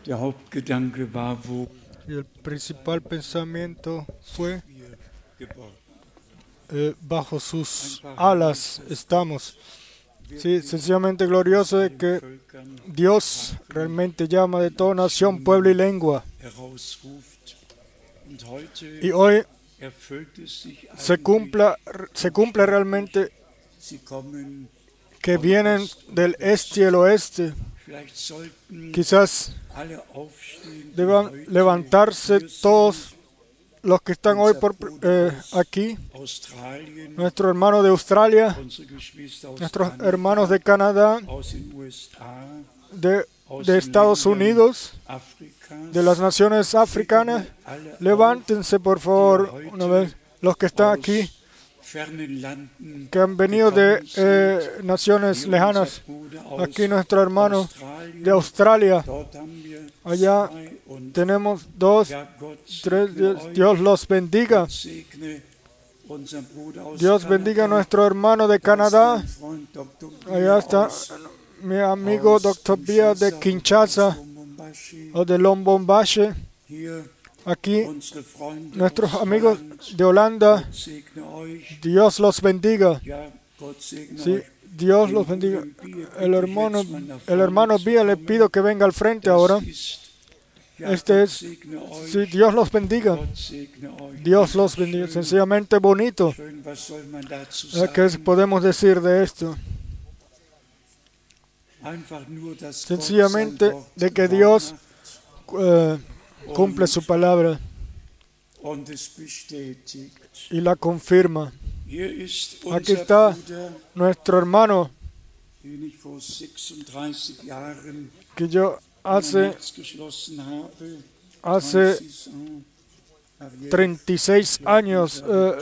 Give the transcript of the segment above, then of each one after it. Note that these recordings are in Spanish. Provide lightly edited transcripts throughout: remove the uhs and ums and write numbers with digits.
Der Hauptgedanke war, wo Y el principal pensamiento fue, wir geborgen. bajo sus alas estamos. Sí, sencillamente glorioso de que Völkern Dios realmente llama de toda nación, pueblo y lengua. herausruft. Und heute Y hoy erfüllt es sich se eigentlich, cumple realmente sie kommen que von vienen Ost und del West. este y el oeste. Vielleicht sollten Quizás alle aufstehen, die deban heute levantarse hier sind. todos los que están hoy Unser Bruder aus aquí, Australien, nuestro hermano de Australia, unsere Geschwister aus nuestros Kanada, hermanos de Canadá, aus den USA, de aus de den Estados Ländern Unidos, Afrikas. de las naciones africanas. Alle auf, Levántense, por favor, die una heute vez, los que están aus aquí, fernen Landen que han venido de gekommen sind. naciones Hier lejanas. unser Bruder aus Aquí nuestro hermano Australien. de Australia. Dort haben wir Allá zwei und tenemos dos, ja, Gott tres. segne Dios, euch. Dios los bendiga. Gott segne unseren Bruder aus Dios bendiga a Kanada. nuestro hermano de Da ist Canadá. mein Freund Dr. Allá Bia está aus mi amigo Dr. Bia de Kinshasa Lubumbashi. o de Lubumbashi. Hier Aquí unsere Freunde nuestros aus amigos Holland. de Holanda. Gott segne euch. Dios los bendiga. Ja, Gott segne Sí, euch. Dios los bendiga. El hermano Bia le pido que venga al frente ahora. Este es, sí, Dios los bendiga. Dios los bendiga. Sencillamente bonito. ¿Qué podemos decir de esto? Sencillamente de que Dios cumple su palabra y la confirma. Aquí está nuestro hermano que yo hace 36 años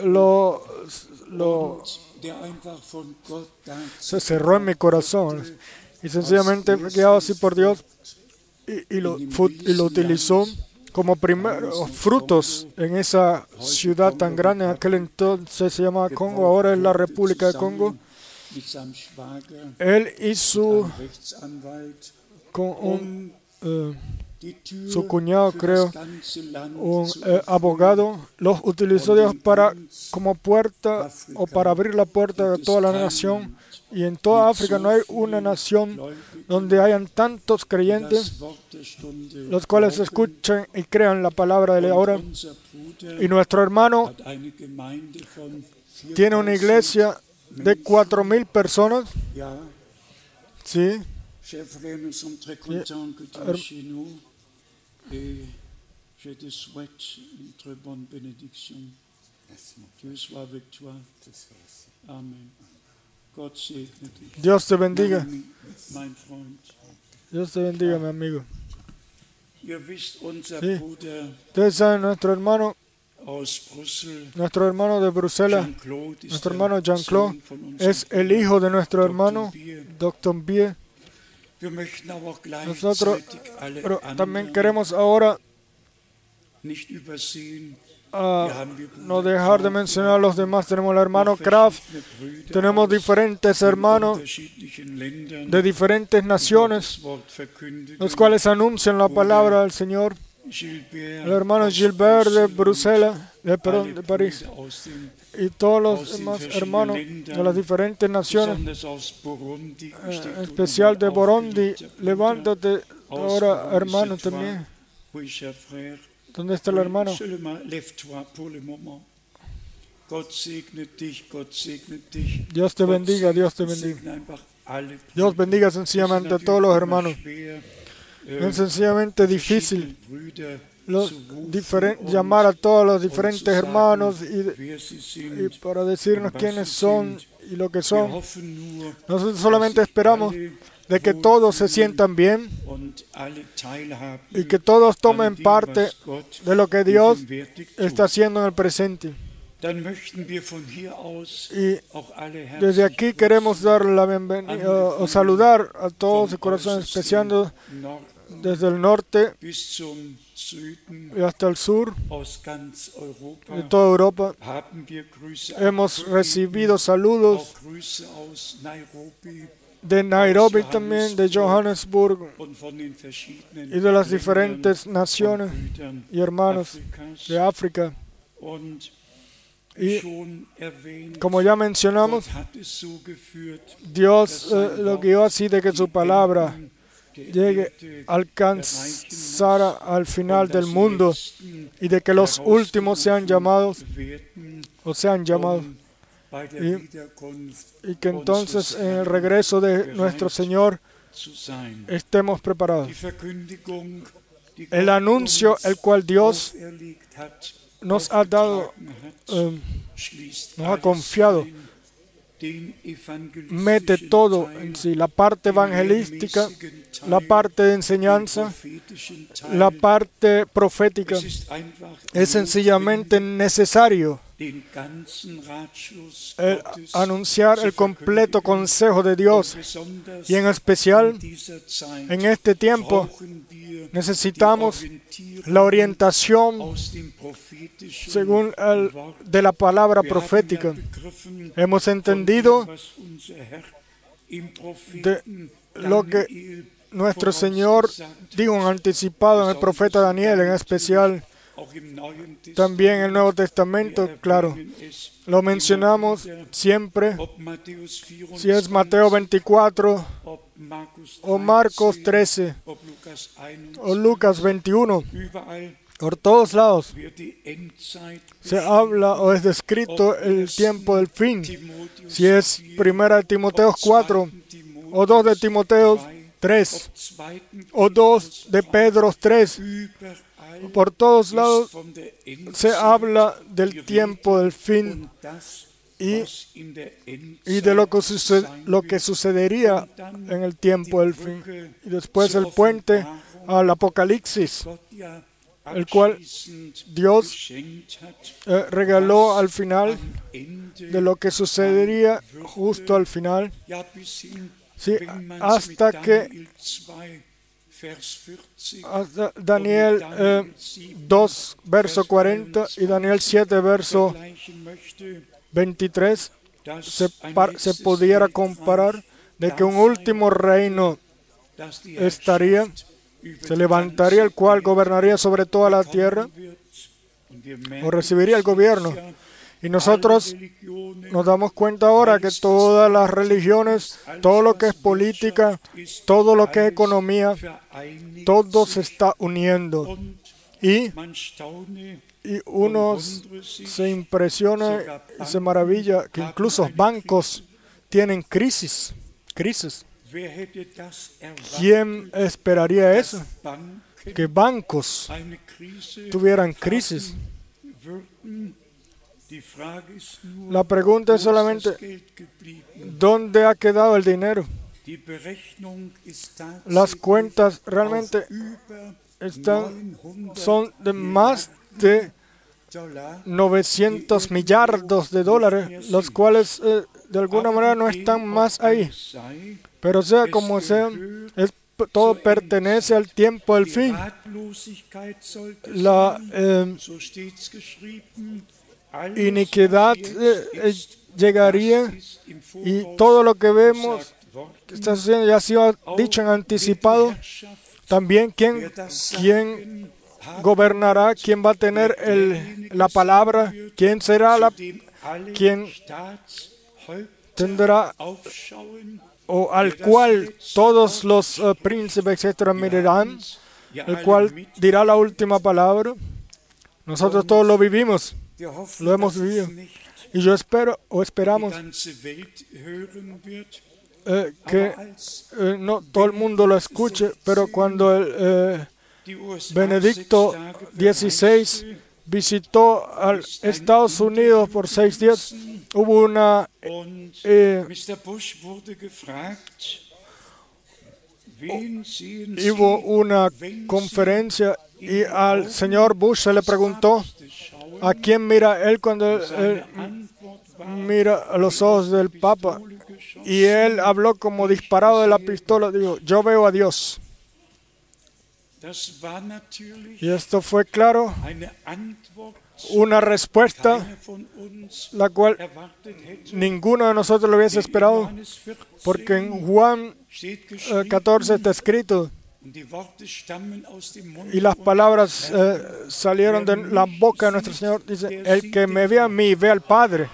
se cerró en mi corazón y sencillamente fue guiado así por Dios y lo utilizó como primeros frutos en esa ciudad tan grande. En aquel entonces se llamaba Congo, ahora es la República de Congo. Él y su cuñado, creo, un abogado, los utilizó Dios como puerta o para abrir la puerta de toda la nación. Y en toda África no hay una nación donde hayan tantos creyentes, los cuales escuchan y crean la palabra de ahora. Y nuestro hermano tiene una iglesia de 4,000 personas. Sí. Dios te bendiga. Dios te bendiga, mi amigo. Sí. Ustedes saben, nuestro hermano de Bruselas, nuestro hermano Jean-Claude, es el hijo de nuestro hermano Dr. Bie. Nosotros pero también queremos ahora no dejar de mencionar a los demás. Tenemos al hermano Kraft, tenemos diferentes hermanos de diferentes naciones, los cuales anuncian la palabra del Señor. El hermano Gilbert de Bruselas, de París, y todos los demás hermanos de las diferentes naciones, en especial de Burundi. Levántate ahora, hermano, también. ¿Dónde está el hermano? Dios te bendiga, Dios te bendiga. Dios bendiga sencillamente a todos los hermanos. Es sencillamente difícil llamar a todos los diferentes hermanos y para decirnos quiénes son y lo que son. Nosotros solamente esperamos de que todos se sientan bien y que todos tomen parte de lo que Dios está haciendo en el presente. Y desde aquí queremos dar la bienvenida o saludar a todos de corazón, especial desde el norte y hasta el sur de toda Europa. Hemos recibido saludos de Nairobi también, de Johannesburg und von den verschiedenen y de las Ländern diferentes und naciones Brüdern y hermanos Afrikas. de África. Und Y schon erwähnt, como ya mencionamos, Gott hat es so geführt, Dios lo guió así de que su palabra llegue a alcanzar al final del mundo y de que los últimos sean llamados o sean llamados y que entonces en el regreso de nuestro Señor estemos preparados. El anuncio el cual Dios nos ha dado, nos ha confiado, mete todo en sí, la parte evangelística, la parte de enseñanza, la parte profética. Es sencillamente necesario anunciar el completo consejo de Dios, y en especial en este tiempo necesitamos la orientación según de la palabra profética. Hemos entendido de lo que nuestro Señor dijo en anticipado en el profeta Daniel, en especial también en el Nuevo Testamento, claro. Lo mencionamos siempre, si es Mateo 24, o Marcos 13, o Lucas 21. Por todos lados se habla o es descrito el tiempo del fin. Si es 1 Timoteo 4, o 2 de Timoteo 3, o 2 de Pedro 3, por todos lados se habla del tiempo del fin y de lo que sucedería en el tiempo del fin. Y después el puente al Apocalipsis, el cual Dios regaló al final de lo que sucedería justo al final. Sí, hasta que Daniel 2, verso 40 y Daniel 7, verso 23 se pudiera comparar de que un último reino se levantaría, el cual gobernaría sobre toda la tierra o recibiría el gobierno. Y nosotros nos damos cuenta ahora que todas las religiones, todo lo que es política, todo lo que es economía, todo se está uniendo. Y uno se impresiona y se maravilla que incluso bancos tienen crisis. ¿Quién esperaría eso? Que bancos tuvieran crisis. La pregunta es solamente, ¿dónde ha quedado el dinero? Las cuentas realmente son de más de 900 millardos de dólares, los cuales de alguna manera no están más ahí. Pero sea como sea, todo pertenece al tiempo del fin. La iniquidad llegaría y todo lo que vemos que está sucediendo ya ha sido dicho en anticipado. También quién gobernará, quién va a tener la palabra, quién será quien tendrá o al cual todos los príncipes, etcétera, mirarán, el cual dirá la última palabra. Nosotros todos lo vivimos, lo hemos vivido. Y yo espero o esperamos que no todo el mundo lo escuche, pero cuando Benedicto XVI visitó a Estados Unidos por 6 días, hubo una conferencia y al señor Bush se le preguntó a quién mira él cuando él mira a los ojos del Papa, y él habló como disparado de la pistola, dijo: yo veo a Dios. Das war natürlich Y esto fue, claro, eine Antwort, una respuesta keiner von uns la cual erwartet hätte. ninguno de nosotros lo hubiese In esperado, Johannes 14 porque en Juan steht geschrieben, 14 está escrito, und die Worte stammen aus dem Munde y las unseres palabras Herrn. salieron de la boca de nuestro Señor, dice, el que me ve a mí, ve al Padre.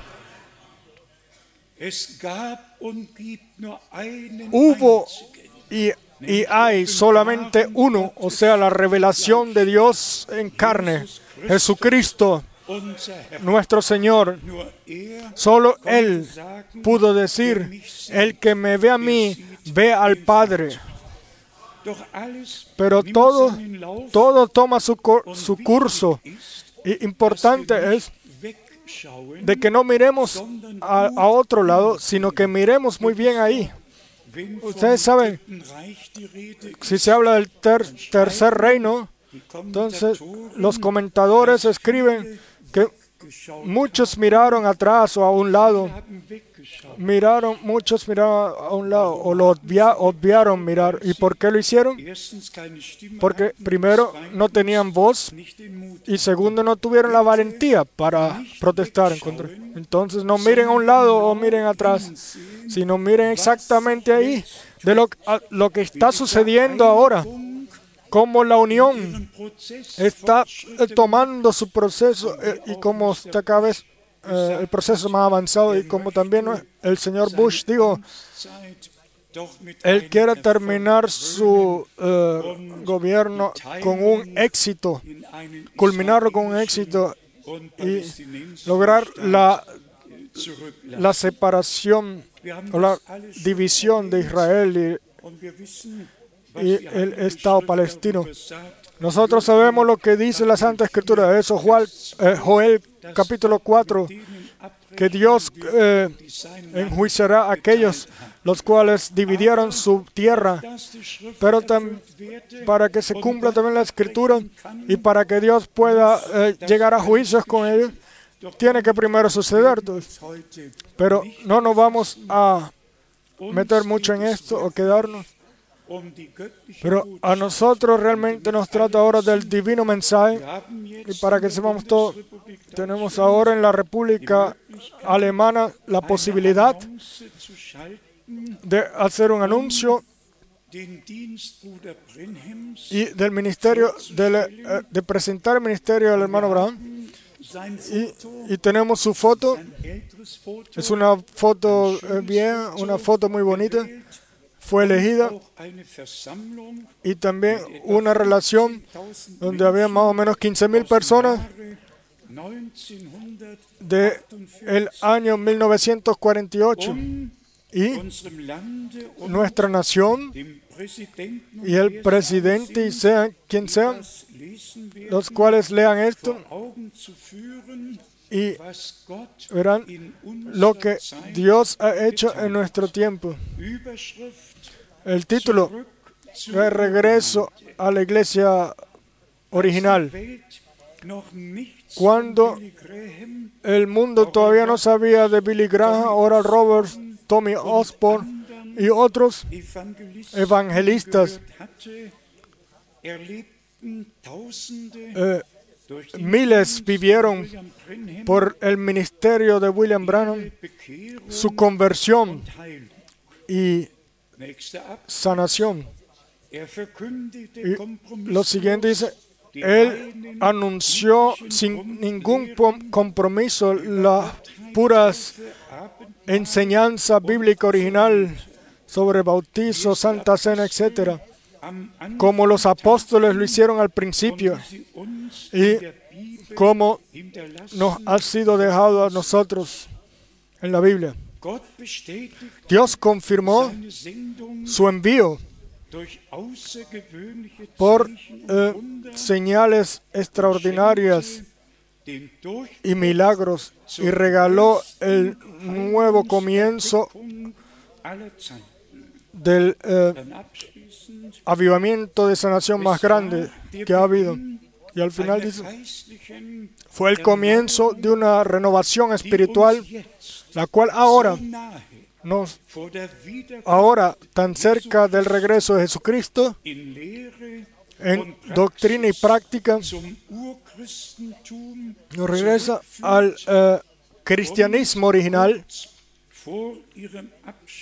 Es gab und gibt nur einen Hubo einzigen, y hay solamente uno, o sea, la revelación de Dios en carne, Jesucristo, unser Herr. nuestro Señor. Nur er Solo konnte Él sagen, pudo decir, el que me ve a mí, ve al Padre. doch alles Pero nimmt todo, seinen Lauf, todo toma su und curso. wichtig ist, Y importante dass wir es nicht wegschauen, de que no miremos a otro lado, sino que miremos muy bien ahí. wenn vom Ustedes saben, Dritten Reich die Rede si ist. se habla del tercer reino, Die entonces Kommentatoren los comentadores escriben que geschaut muchos miraron atrás o a un lado, haben weggeschaut. muchos miraron a un lado o lo obviaron mirar. ¿Y por qué lo hicieron? Erstens keine Stimme Porque hatten, primero zweitens no tenían voz nicht den Mut. y segundo no tuvieron la valentía para protestar en contra. Entonces no miren a un lado o miren atrás, sino miren exactamente ahí de lo que está sucediendo ahora, cómo la unión Ihren Prozess está tomando su proceso y cómo está cada vez el proceso más avanzado, y como también el señor Bush dijo, Amtszeit doch mit él einem quiere Erfolg terminar su gobierno con un éxito, in einen culminarlo con un éxito und y palästinensischen lograr Staat zurücklassen. la separación Wir haben o la das alles schon división de erlebt Israel und wir wissen, was y die el Heilige Estado Schrift palestino. darüber sagt. Nosotros sabemos lo que dice la Santa Escritura de eso, Joel capítulo 4, que Dios enjuiciará a aquellos los cuales dividieron su tierra, pero para que se cumpla también la Escritura y para que Dios pueda llegar a juicios con ellos, tiene que primero suceder. Pero no nos vamos a meter mucho en esto o quedarnos. Pero a nosotros realmente nos trata ahora del divino mensaje, y para que sepamos todo, tenemos ahora en la República Alemana la posibilidad de hacer un anuncio y del ministerio, de presentar el ministerio del hermano Branham. Y tenemos su foto, es una foto vieja, una foto muy bonita. Fue elegida, y también una relación donde había más o menos 15,000 personas del año 1948, y nuestra nación y el presidente, y sean quien sean, los cuales lean esto y verán lo que Dios ha hecho en nuestro tiempo. El título, de regreso a la iglesia original. Cuando el mundo todavía no sabía de Billy Graham, Oral Roberts, Tommy Osborne y otros evangelistas, miles vivieron por el ministerio de William Branham su conversión y sanación. Y lo siguiente dice, él anunció sin ningún compromiso las puras enseñanza bíblica original sobre bautizo, Santa Cena, etc., como los apóstoles lo hicieron al principio y como nos ha sido dejado a nosotros en la Biblia. Dios confirmó su envío por señales extraordinarias y milagros, y regaló el nuevo comienzo del avivamiento de sanación más grande que ha habido. Y al final dice, fue el comienzo de una renovación espiritual, la cual ahora tan cerca del regreso de Jesucristo, en doctrina y práctica, zum Urchristentum nos regresa al cristianismo original vor ihrem Abschluss.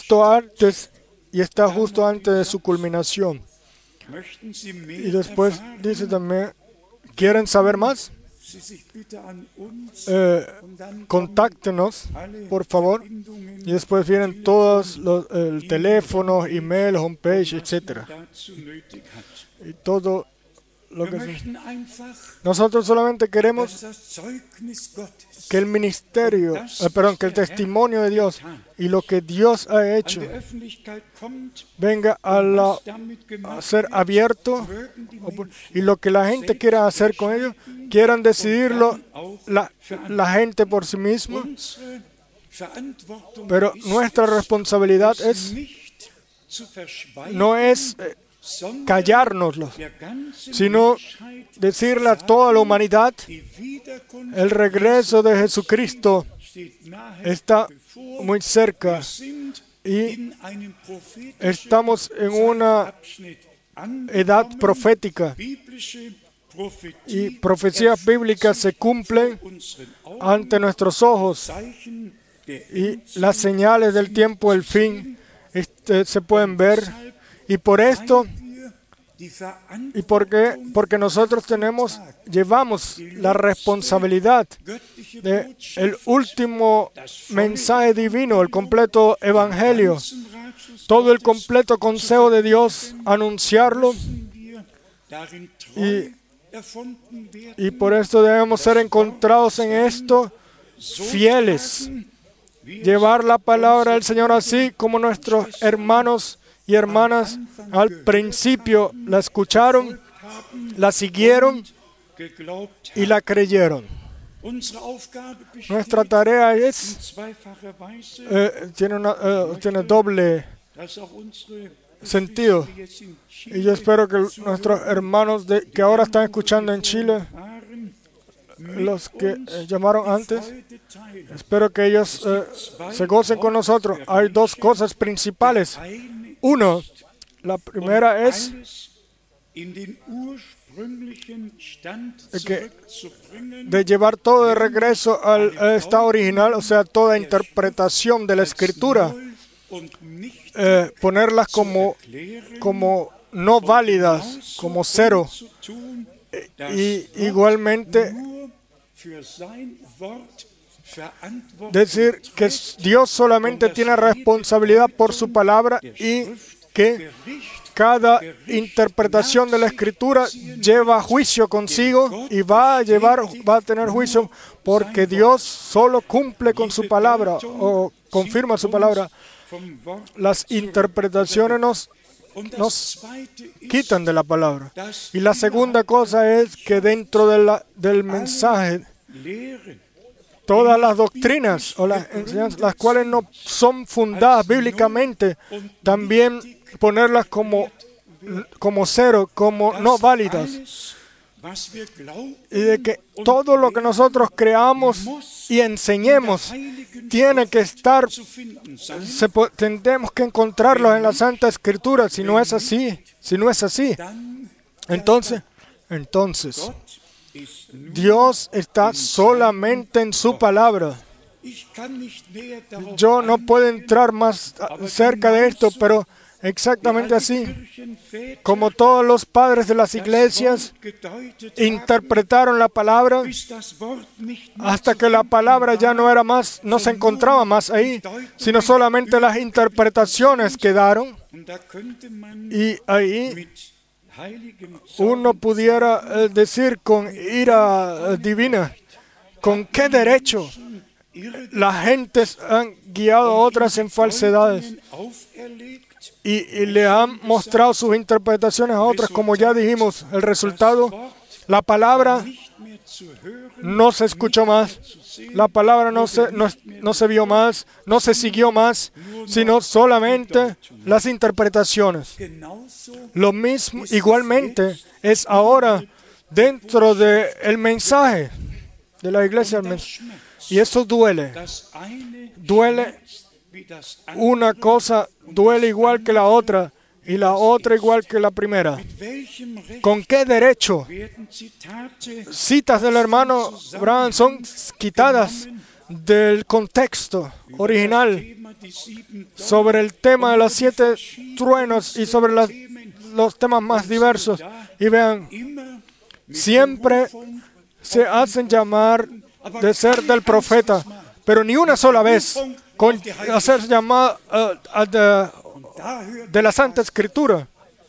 y está justo antes de su culminación. Möchten Sie mehr Y después erfahren, dice también, ¿quieren saber más? Sie sich bitte an uns und dann Contáctenos, alle por favor. Verbindungen Y después vienen todos el teléfono, email, homepage, etc. dazu nötig hat. Y todo lo Wir que möchten einfach, nosotros solamente queremos dass das Zeugnis Gottes que el ministerio, que el testimonio de Dios y lo que Dios ha an hecho die Öffentlichkeit kommt, venga was damit a gemacht ser wird, abierto, mögen die Menschen y lo que la gente quiera hacer con ellos, quieran decidirlo la gente por sí misma. unsere Verantwortung Pero ist nuestra responsabilidad es nicht zu verschweigen, no es sondern callárnoslo, der ganzen sino Menschheit decirle a toda la humanidad, die Wiederkunft el regreso de Jesucristo steht nahe está bevor. muy cerca Wir sind y in einem prophetischen estamos en una Zeitabschnitt edad angekommen. profética Biblische Prophetie y profecías bíblicas se cumplen vor unseren Augen, ante nuestros ojos Zeichen der y las señales del tiempo del fin se pueden ver. Y por esto, wir die ¿y Verantwortung, por qué? Porque nosotros llevamos la responsabilidad göttliche de Botschaft, el último mensaje divino, el completo evangelio, ganzen Ratschluss todo el completo consejo de Dios, anunciarlo, müssen wir darin treu y erfunden werden, y por esto debemos ser encontrados en esto so fieles, tragen, wie es llevar la palabra del Señor así como nuestros hermanos y hermanas al principio la escucharon, haben, la siguieron geglaubt y haben. la creyeron. Unsere Aufgabe besteht Nuestra tarea in es, zweifacher Weise, tiene doble dass auch unsere sentido. die jetzt in Y yo Chile espero que nuestros hermanos que ahora están escuchando en Chile, waren, los que llamaron antes, Freude teilen. espero que ellos se gocen con nosotros. Hay dos cosas principales. Eine Uno, la primera es alles in den ursprünglichen Stand que zurückzubringen, de llevar todo de regreso al estado original, o sea, toda interpretación de la Escritura, null und nicht ponerlas erklären, como no válidas, como cero, zu tun, dass y igualmente nur für sein Wort Verantwortung decir que Dios solamente tiene responsabilidad por su palabra y que cada interpretación de la Escritura lleva juicio consigo y va a tener juicio porque Dios solo cumple con su palabra o confirma su palabra. vom Wort. Las interpretaciones Und nos das Zweite ist, quitan de la palabra. dass Y la segunda cosa es que dentro del mensaje, Lehren todas las doctrinas o las enseñanzas, las cuales no son fundadas bíblicamente, también ponerlas como cero, como no válidas. alles, was wir glauben, Y de que todo lo que nosotros creamos y enseñemos tiene que estar, zu finden sein, tendremos que encontrarlo en la Santa Escritura. Si no es así, dann entonces, Gott ist nur. Dios está solamente en su palabra. Ich kann nicht näher darauf Yo no puedo entrar más cerca de esto, pero exactamente así, Kirchenväter como todos los padres de las das iglesias Wort gedeutet interpretaron la palabra haben, bis das Wort nicht mehr hasta zu que la finden palabra ya war, no era más, no se encontraba más ahí, sino solamente las interpretaciones quedaron. und da könnte man Y ahí mit heiligem uno Zorn pudiera decir con ira divina, ¿con qué derecho las gentes han guiado a otras en falsedades auferlegt, y le han mostrado sus interpretaciones a otras? Como ya dijimos, el resultado, la palabra nicht mehr zu hören, no se escuchó más, la palabra no se vio más, no se siguió más, sino solamente las interpretaciones. genauso Lo mismo, igualmente, es ahora dentro del mensaje de la iglesia. Y eso duele. das eine Duele wie das una cosa, duele igual que la otra. y la otra igual que la primera. ¿Con qué derecho citas del hermano Branham son quitadas del contexto original sobre el tema de los 7 truenos y sobre los temas más diversos? Y vean, siempre se hacen llamar de ser del profeta, pero ni una sola vez con hacer llamada de la Santa Escritura.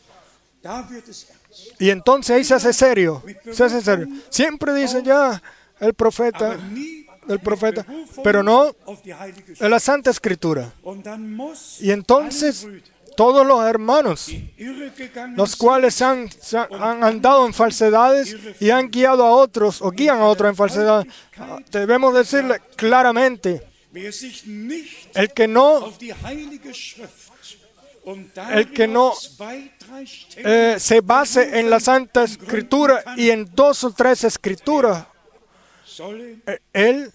Y entonces ahí se hace serio. Siempre dicen ya el profeta, pero no en la Santa Escritura. Y entonces todos los hermanos, los cuales han andado en falsedades y han guiado a otros o guían a otros en falsedades, debemos decirle claramente, el que no se base en la Santa Escritura y en 2 o 3 escrituras, él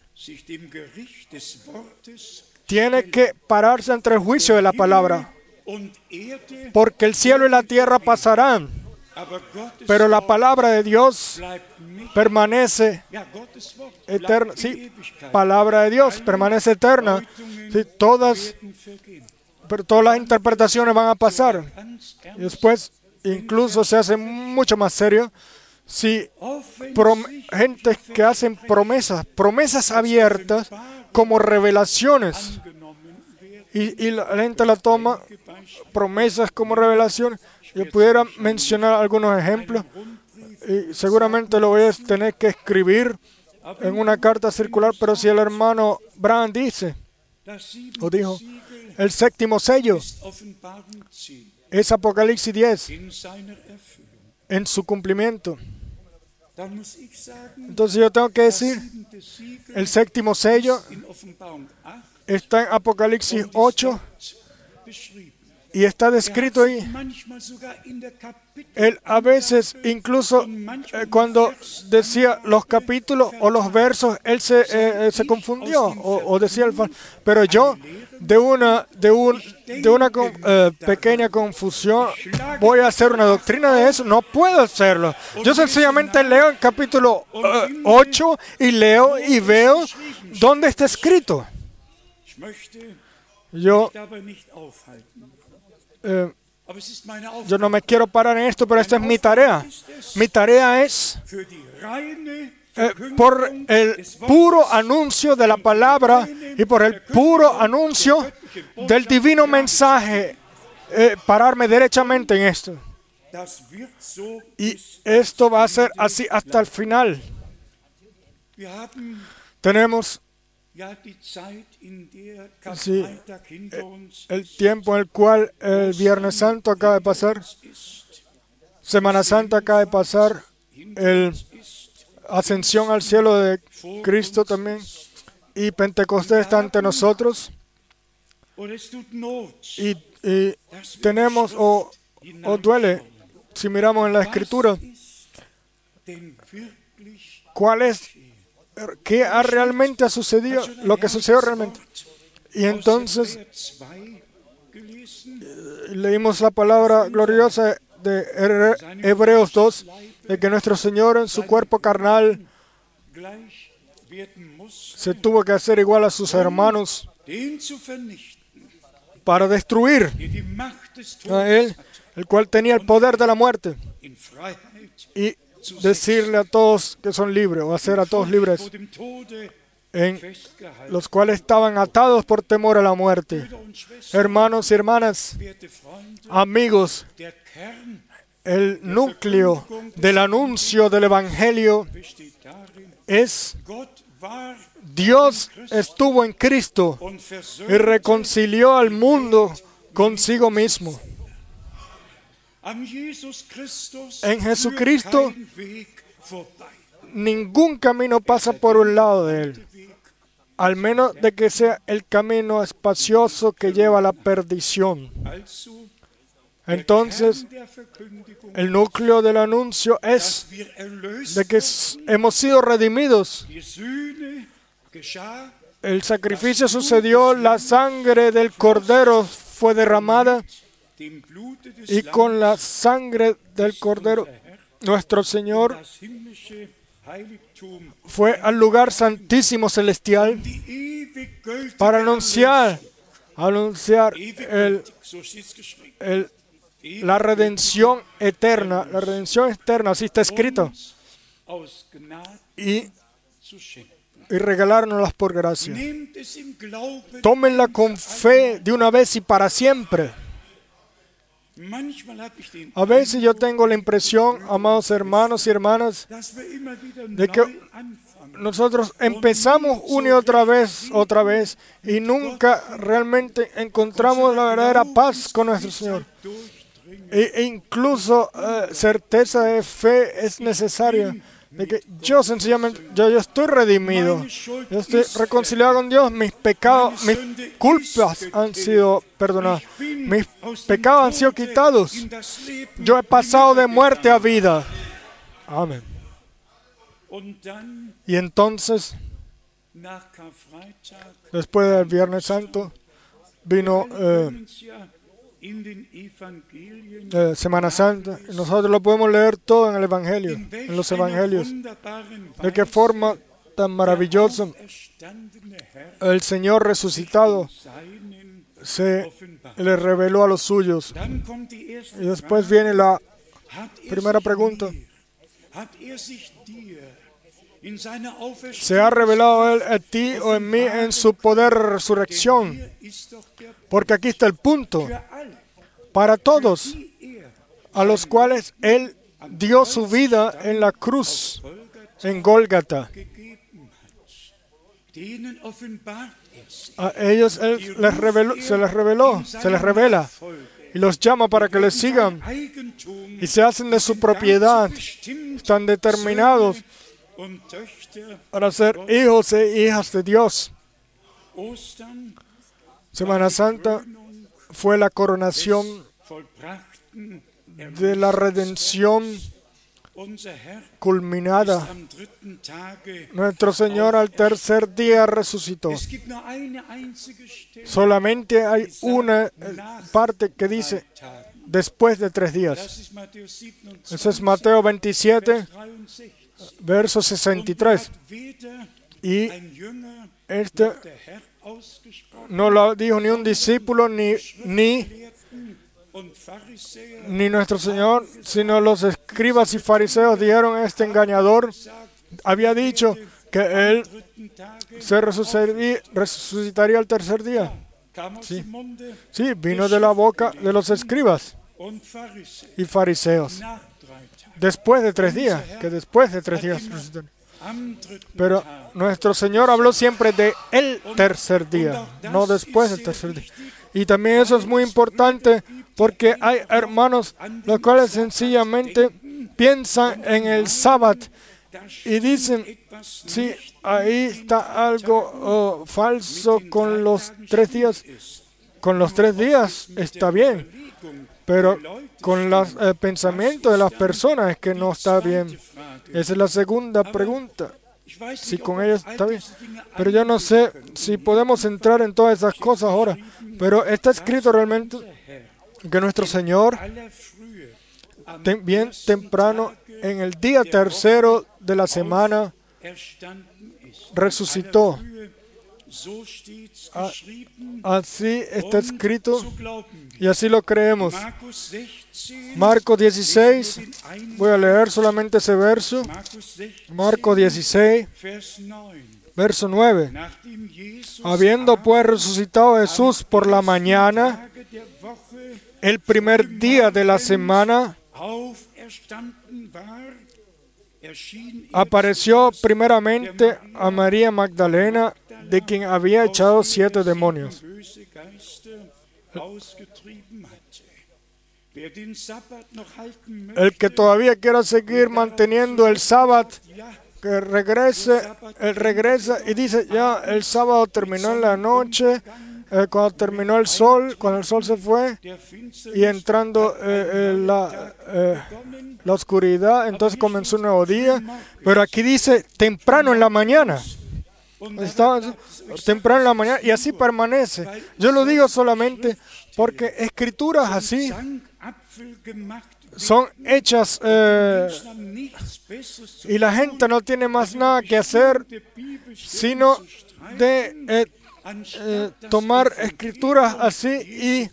tiene que pararse ante el juicio de la palabra, porque el cielo y la tierra pasarán, pero la palabra de Dios permanece eterna. Sí, palabra de Dios permanece eterna. Sí, todas las interpretaciones van a pasar. Y después, incluso se hace mucho más serio si gente que hacen promesas abiertas como revelaciones. Y la gente la toma promesas como revelaciones. Yo pudiera mencionar algunos ejemplos y seguramente lo voy a tener que escribir en una carta circular, pero si el hermano Branham dice o dijo, el 7º sello es Apocalipsis 10 en su cumplimiento, entonces yo tengo que decir, el 7º sello está en Apocalipsis 8 y está descrito ahí. Él a veces, incluso cuando decía los capítulos o los versos, él se confundió o decía pero yo de una pequeña confusión voy a hacer una doctrina de eso. No puedo hacerlo. Yo sencillamente leo el capítulo 8 y leo y veo dónde está escrito. Yo no me quiero parar en esto, pero esta es mi tarea. Mi tarea es, por el puro anuncio de la palabra y por el puro anuncio del divino mensaje, pararme derechamente en esto. Y esto va a ser así hasta el final. Tenemos el tiempo en el cual el Viernes Santo acaba de pasar, Semana Santa acaba de pasar, el Ascensión al cielo de Cristo también, y Pentecostés está ante nosotros. Y tenemos, o duele, si miramos en la Escritura, ¿cuál es? ¿Qué realmente ha sucedido? Lo que sucedió realmente. Y entonces leímos la palabra gloriosa de Hebreos 2, de que nuestro Señor en su cuerpo carnal se tuvo que hacer igual a sus hermanos para destruir a Él, el cual tenía el poder de la muerte, y decirle a todos que son libres, o hacer a todos libres, en los cuales estaban atados por temor a la muerte. Hermanos y hermanas, amigos, el núcleo del anuncio del Evangelio es: Dios estuvo en Cristo y reconcilió al mundo consigo mismo. En Jesucristo ningún camino pasa por un lado de Él, al menos de que sea el camino espacioso que lleva a la perdición. Entonces, el núcleo del anuncio es de que hemos sido redimidos. El sacrificio sucedió, la sangre del Cordero fue derramada dem Blute des y con la sangre del Cordero, nuestro Señor das himmlische Heiligtum, fue al lugar santísimo celestial die ewig gültige para anunciar ewig el, gültig, so steht's geschrieben. el- Ewig la redención eterna, así está escrito, uns aus Gnade y zu schenken. regalárnoslas por gracia. Nehmt es im Glauben. Tómenla con fe de una vez y para siempre. Manchmal habe ich den A veces yo tengo la impresión, amados hermanos y hermanas, dass wir immer wieder de que neu anfangen. nosotros empezamos una y otra vez, y nunca realmente encontramos la verdadera paz con nuestro Señor. E incluso certeza de fe es necesaria, de que yo sencillamente, yo estoy redimido, yo estoy reconciliado con Dios, mis pecados, mis culpas han sido perdonadas, mis pecados han sido quitados, yo he pasado de muerte a vida. Amén. Und dann, Y entonces, nach Karfreitag, después del Viernes Santo, vino können uns ja in den Evangelien, Semana Santa, y nosotros lo podemos leer todo en el Evangelio, en los Evangelios, wunderbaren de qué forma tan maravillosa auferstandene Herr el Señor resucitado seinen se offenbart. le reveló a los suyos. Dann kommt die erste Y después Frage, viene la hat primera sich pregunta. dir, hat sich dir in seiner ¿Se ha revelado Él Auferstehung a ti o en mí en su poder de resurrección? hier ist doch der Porque aquí está el punto. für alle, Para todos die er a los cuales Él dio su vida en la cruz, Golgatha en Gólgata. gegeben hat. Denen offenbart er sich. A ellos Él se les revela y los llama para que les sigan Eigentum y se hacen de su propiedad. bestimmt, Están determinados und Töchter. para ser hijos e hijas de Dios. Ostern Semana Santa fue la coronación vollbrachten de la redención unser Herr culminada. am dritten Tage. Nuestro Señor al tercer día resucitó. Es gibt nur eine einzige Stelle. Solamente hay una parte que dice Tagen. después de 3 días. Das ist Matthäus 27, Ese es Mateo 27, 63. verso Und 63. hat weder Y ein Jünger este noch der Herr ausgesprochen, no lo dijo ni un discípulo ni Gelehrten und Pharisäer nuestro Señor, sino los escribas y fariseos dijeron: este engañador había dicho que Él dritten Tage se resucitaría al tercer día. kam aus Sí. dem Munde Sí, vino de la boca de los escribas und Pharisäer y fariseos. nach 3 Tagen. Después de 3 días, que después de 3 días resucitaría. Am dritten Pero Tag. nuestro Señor habló siempre de el tercer día, no después del tercer día. Y también eso es muy importante porque hay hermanos los cuales sencillamente piensan en el sábado y dicen: sí, ahí está algo falso con los 3 días. Con los 3 días está bien, pero con los pensamientos de las personas es que no está bien. Esa es la segunda pregunta. Si con ellos está bien. Pero yo no sé si podemos entrar en todas esas cosas ahora. Pero está escrito realmente que nuestro Señor, bien temprano, en el día tercero de la semana, resucitó. Así está escrito y así lo creemos. Marcos 16, voy a leer solamente ese verso. Marcos 16, verso 9. Habiendo pues resucitado Jesús por la mañana, el primer día de la semana, apareció primeramente a María Magdalena, de quien había echado 7 demonios. El que todavía quiera seguir manteniendo el sábado, que regrese, él regresa y dice: ya el sábado terminó en la noche, cuando terminó el sol, cuando el sol se fue y entrando la oscuridad, entonces comenzó un nuevo día. Pero aquí dice temprano en la mañana. Estaba temprano en la mañana y así permanece. Yo lo digo solamente porque escrituras así son hechas y la gente no tiene más nada que hacer sino de tomar escrituras así y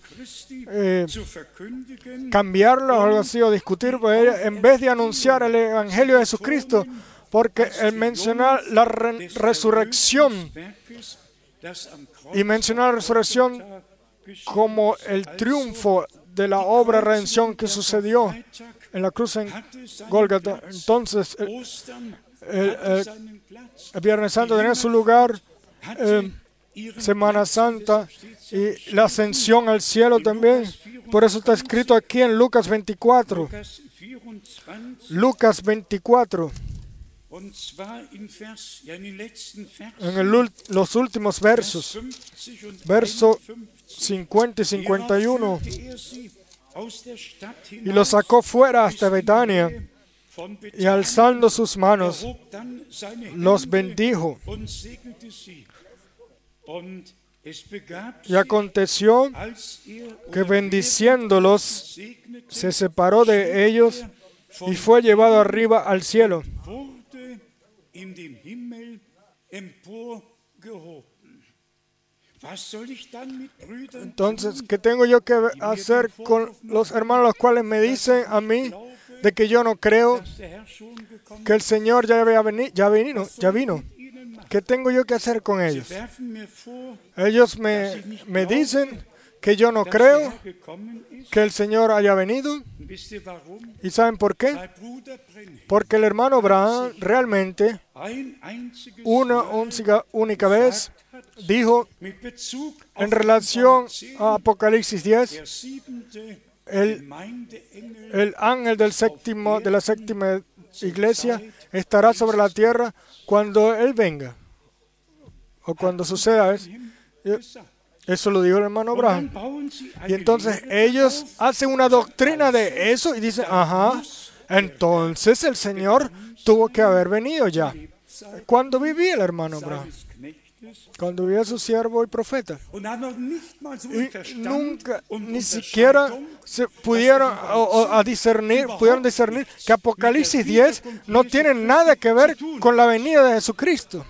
cambiarlas o algo así o discutir por ellas en vez de anunciar el Evangelio de Jesucristo, porque el mencionar la resurrección y mencionar la resurrección como el triunfo de la obra de redención que sucedió en la cruz en Gólgota. Entonces, el Viernes Santo tenía su lugar, Semana Santa y la ascensión al cielo también. Por eso está escrito aquí en Lucas 24. Lucas 24. En los últimos versos, verso 50 y 51. Y los sacó fuera hasta Betania, y alzando sus manos, los bendijo. Y aconteció que bendiciéndolos, se separó de ellos y fue llevado arriba al cielo. Entonces, ¿qué tengo yo que hacer con los hermanos los cuales me dicen a mí de que yo no creo que el Señor ya vino? ¿Qué tengo yo que hacer con ellos? Ellos me dicen que yo no creo que el Señor haya venido. ¿Y saben por qué? Porque el hermano Branham realmente una única vez dijo en relación a Apocalipsis 10, el ángel de la séptima iglesia estará sobre la tierra cuando Él venga, o cuando suceda eso. Eso lo dijo el hermano Branham. Y entonces ellos hacen una doctrina de eso y dicen, ajá, entonces el Señor tuvo que haber venido ya. ¿Cuándo vivía el hermano Branham? Cuando vivía su siervo y profeta. Y nunca, ni siquiera se pudieron discernir que Apocalipsis 10 no tiene nada que ver con la venida de Jesucristo,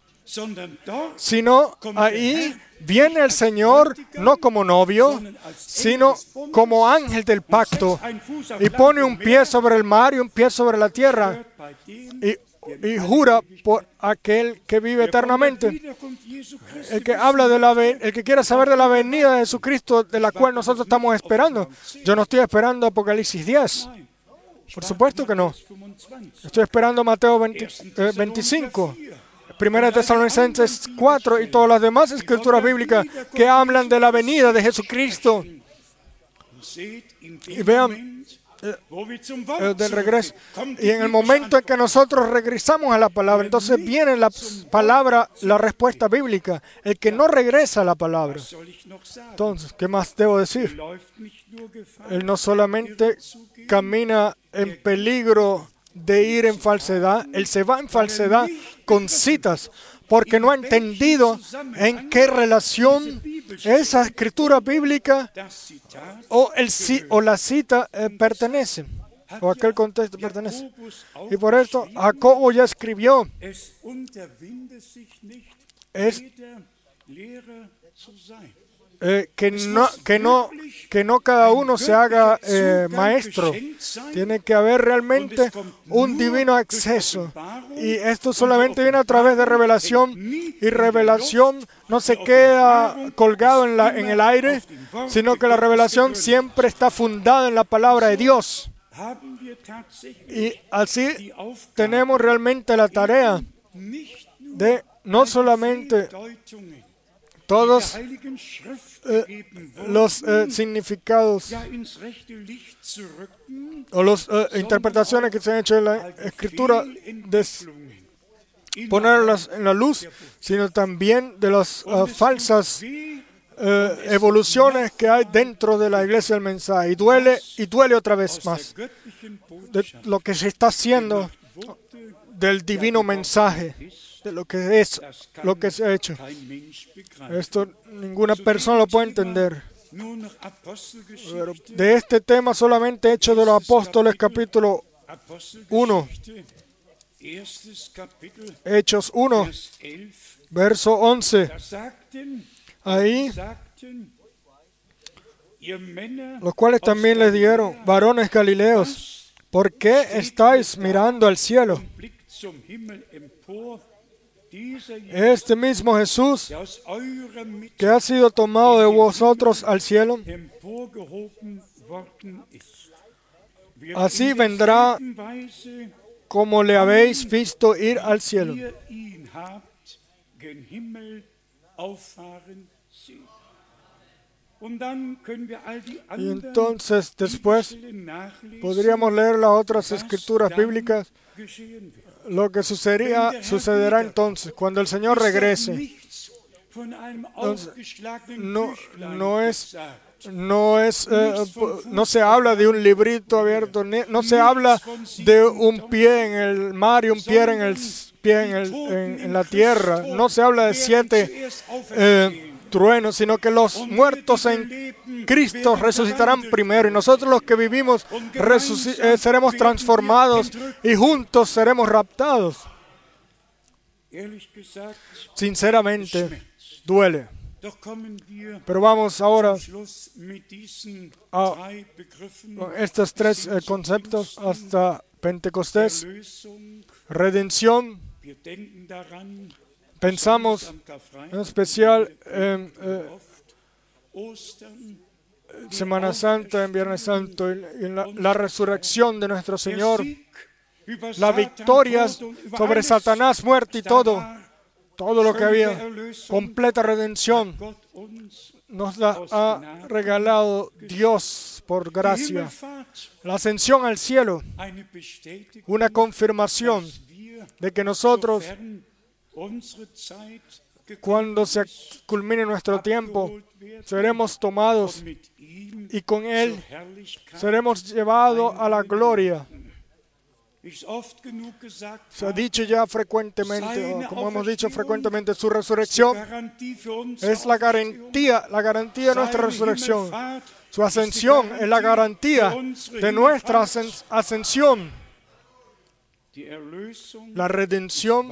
sino ahí viene el Señor no como novio, sino como ángel del pacto, y pone un pie sobre el mar y un pie sobre la tierra, y jura por aquel que vive eternamente. El que quiera saber de la venida de Jesucristo, de la cual nosotros estamos esperando. Yo no estoy esperando Apocalipsis 10. Por supuesto que no. Estoy esperando Mateo 25. Primera de Tesalonicenses 4 y todas las demás escrituras bíblicas que hablan de la venida de Jesucristo. Y vean del regreso. Y en el momento en que nosotros regresamos a la palabra, entonces viene la palabra, la respuesta bíblica. El que no regresa a la palabra. Entonces, ¿qué más debo decir? Él no solamente camina en peligro de ir en falsedad, él se va en falsedad con citas, porque no ha entendido en qué relación esa escritura bíblica o la cita pertenece, o aquel contexto pertenece. Y por esto Jacobo ya escribió, que no cada uno se haga maestro. Tiene que haber realmente un divino acceso. Y esto solamente viene a través de revelación. Y revelación no se queda colgado en el aire, sino que la revelación siempre está fundada en la palabra de Dios. Y así tenemos realmente la tarea de no solamente todos los significados o las interpretaciones que se han hecho de la Escritura, ponerlas en la luz, sino también de las falsas evoluciones que hay dentro de la iglesia del mensaje. Y duele otra vez más de lo que se está haciendo del divino mensaje, de lo que es, lo que se ha hecho. Esto ninguna persona lo puede entender. Pero de este tema solamente Hechos de los Apóstoles, capítulo 1, Hechos 1, verso 11. Ahí, los cuales también les dijeron, varones galileos, ¿por qué estáis mirando al cielo? Este mismo Jesús que ha sido tomado de vosotros al cielo, así vendrá como le habéis visto ir al cielo. Y entonces después podríamos leer las otras escrituras bíblicas, lo que sucederá entonces cuando el Señor regrese. Entonces, no se habla de un librito abierto, no se habla de un pie en el mar y un pie en la tierra, no se habla de 7 truenos, sino que los muertos en Cristo resucitarán primero y nosotros los que vivimos seremos transformados y juntos seremos raptados. Sinceramente, duele. Pero vamos ahora a estos 3 conceptos hasta Pentecostés. Redención. Pensamos en especial en Semana Santa, en Viernes Santo, y en la resurrección de nuestro Señor. La victoria sobre Satanás, muerte y todo lo que había, completa redención, nos la ha regalado Dios por gracia. La ascensión al cielo, una confirmación de que nosotros, cuando se culmine nuestro tiempo, seremos tomados y con Él seremos llevados a la gloria. Se ha dicho ya frecuentemente, o como hemos dicho frecuentemente, su resurrección es la garantía de nuestra resurrección. Su ascensión es la garantía de nuestra ascensión. La redención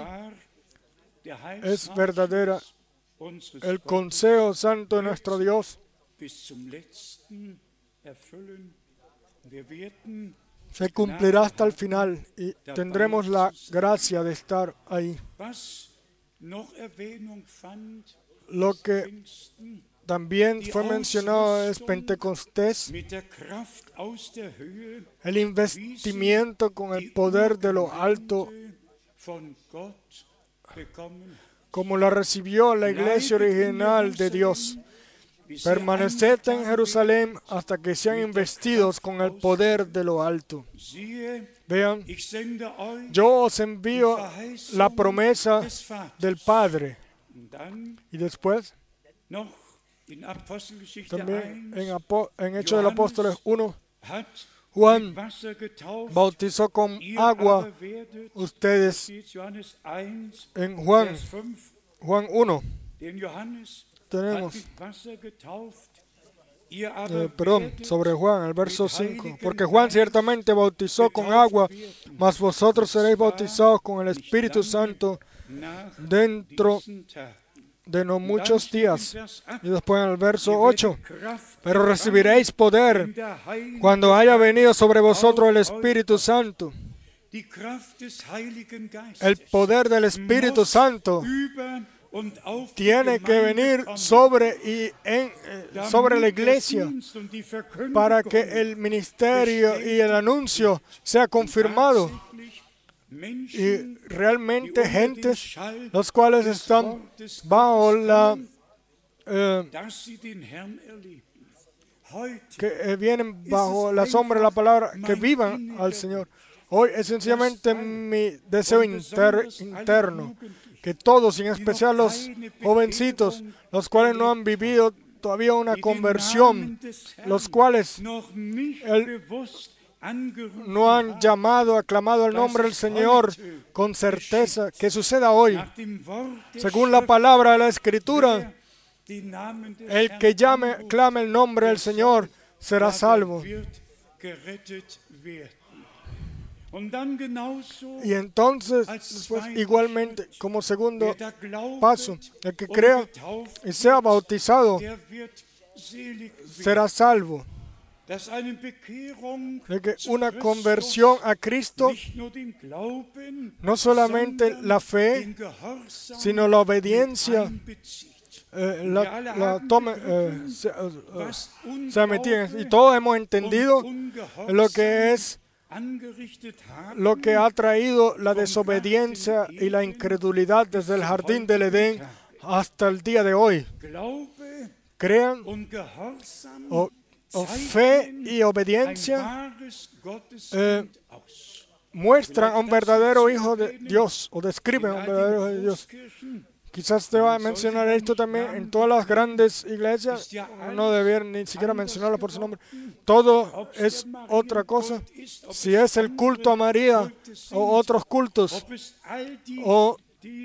es verdadera. El consejo santo de nuestro Dios se cumplirá hasta el final y tendremos la gracia de estar ahí. Lo que también fue mencionado es Pentecostés, el investimiento con el poder de lo alto, como la recibió la iglesia original de Dios. Permaneced en Jerusalén hasta que sean investidos con el poder de lo alto. Vean, yo os envío la promesa del Padre. Y después, también en Hechos de los Apóstoles 1, Juan bautizó con agua. Ustedes, en Juan 1, tenemos, sobre Juan, el verso 5, porque Juan ciertamente bautizó con agua, mas vosotros seréis bautizados con el Espíritu Santo dentro de no muchos días. Y después en el verso 8, pero recibiréis poder cuando haya venido sobre vosotros el Espíritu Santo. El poder del Espíritu Santo tiene que venir sobre la iglesia para que el ministerio y el anuncio sea confirmado. Y realmente gentes los cuales están bajo que vienen bajo la sombra de la palabra, que vivan al Señor. Hoy es sencillamente mi deseo interno que todos, y en especial los jovencitos, los cuales no han vivido todavía una conversión, los cuales no han llamado, aclamado el nombre del Señor con certeza, que suceda hoy. Según la palabra de la Escritura, el que clame el nombre del Señor será salvo. Y entonces, después, igualmente, como segundo paso, el que crea y sea bautizado será salvo. De que una conversión a Cristo, no solamente la fe, sino la obediencia, se metía. Y todos hemos entendido lo que es, lo que ha traído la desobediencia y la incredulidad desde el jardín del Edén hasta el día de hoy. Crean o fe y obediencia muestran a un verdadero hijo de Dios o describen a un verdadero hijo de Dios. Quizás te va a mencionar esto también en todas las grandes iglesias. No debería ni siquiera mencionarlo por su nombre. Todo es otra cosa. Si es el culto a María o otros cultos, o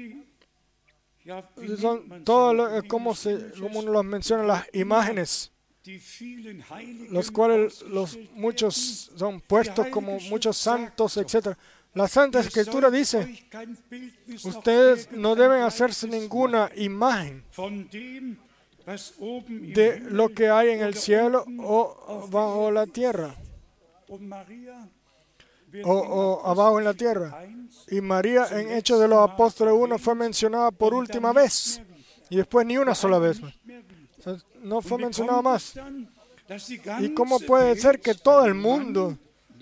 son todos, como uno los menciona, las imágenes, los cuales muchos son puestos como muchos santos, etc. La Santa Escritura dice, ustedes no deben hacerse ninguna imagen de lo que hay en el cielo o bajo la tierra, o abajo en la tierra. Y María en Hechos de los Apóstoles 1 fue mencionada por última vez, y después ni una sola vez más. No fue mencionada más. ¿Y cómo puede ser que todo el mundo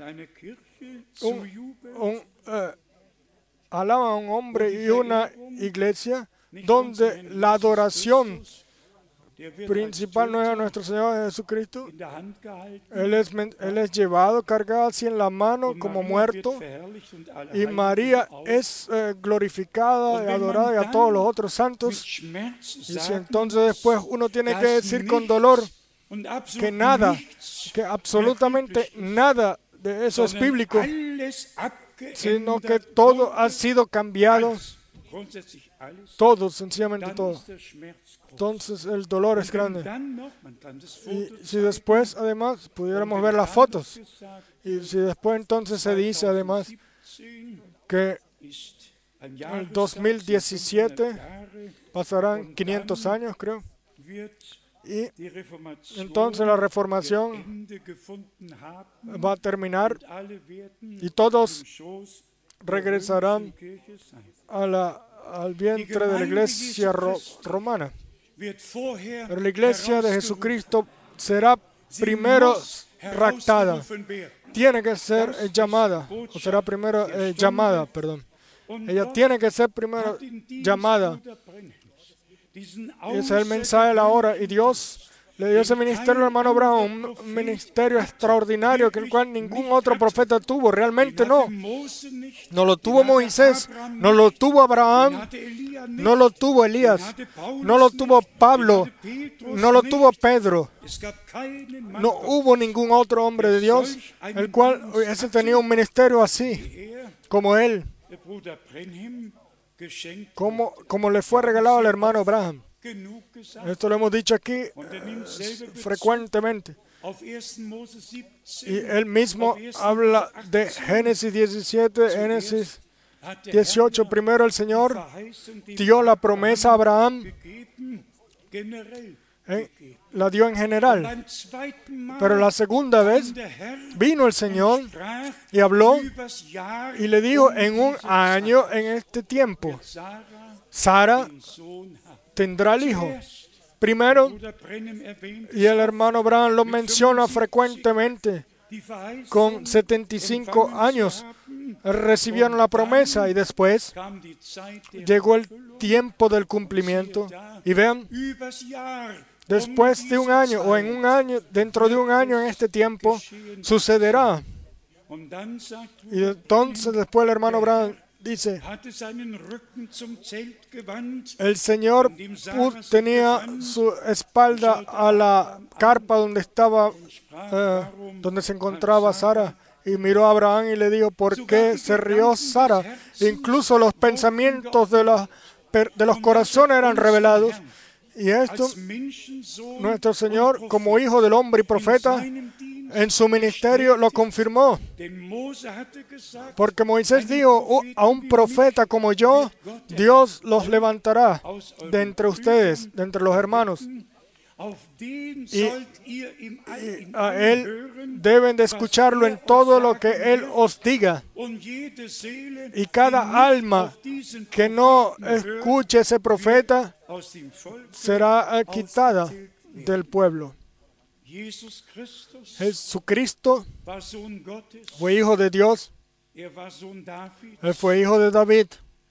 alaba a un hombre y una iglesia donde la adoración principal no es a nuestro Señor Jesucristo? Él es llevado, cargado así en la mano como muerto, y María es glorificada y adorada, y a todos los otros santos. Y si entonces después uno tiene que decir con dolor que nada, que absolutamente nada de eso es bíblico, sino que todo ha sido cambiado, todo, sencillamente todo. Entonces el dolor es grande. Y si después, además, pudiéramos ver las fotos, y si después entonces se dice, además, que el 2017 pasarán 500 años, creo, y entonces la Reformación va a terminar y todos regresarán al vientre de la iglesia romana. Pero la iglesia de Jesucristo será primero raptada. Tiene que ser llamada, o será primero llamada, perdón. Ella tiene que ser primero llamada. Ese es el mensaje de la hora. Y Dios le dio ese ministerio al hermano Branham, un ministerio extraordinario que el cual ningún otro profeta tuvo. Realmente no. No lo tuvo Moisés, no lo tuvo Abraham, no lo tuvo Elías, no lo tuvo Pablo, no lo tuvo Pedro. No hubo ningún otro hombre de Dios el cual hubiese tenido un ministerio así como él, como le fue regalado al hermano Branham. Esto lo hemos dicho aquí frecuentemente. Y él mismo habla de Génesis 17, Génesis 18. Primero el Señor dio la promesa a Abraham, la dio en general. Pero la segunda vez vino el Señor y habló y le dijo, en un año, en este tiempo, Sara tendrá el hijo. Primero, y el hermano Branham lo menciona frecuentemente, con 75 años recibieron la promesa y después llegó el tiempo del cumplimiento. Y vean, después de un año o en un año, dentro de un año en este tiempo, sucederá. Y entonces después el hermano Branham dice, el Señor tenía su espalda a la carpa donde se encontraba Sara, y miró a Abraham y le dijo, ¿por qué se rió Sara? Incluso los pensamientos de los corazones eran revelados. Y esto, nuestro Señor, como Hijo del Hombre y profeta, en su ministerio lo confirmó. Porque Moisés dijo, a un profeta como yo, Dios los levantará de entre ustedes, de entre los hermanos. Y a Él deben de escucharlo en todo lo que Él os diga. Y cada alma que no escuche ese profeta será quitada del pueblo. Jesucristo fue hijo de Dios. Él fue hijo de David.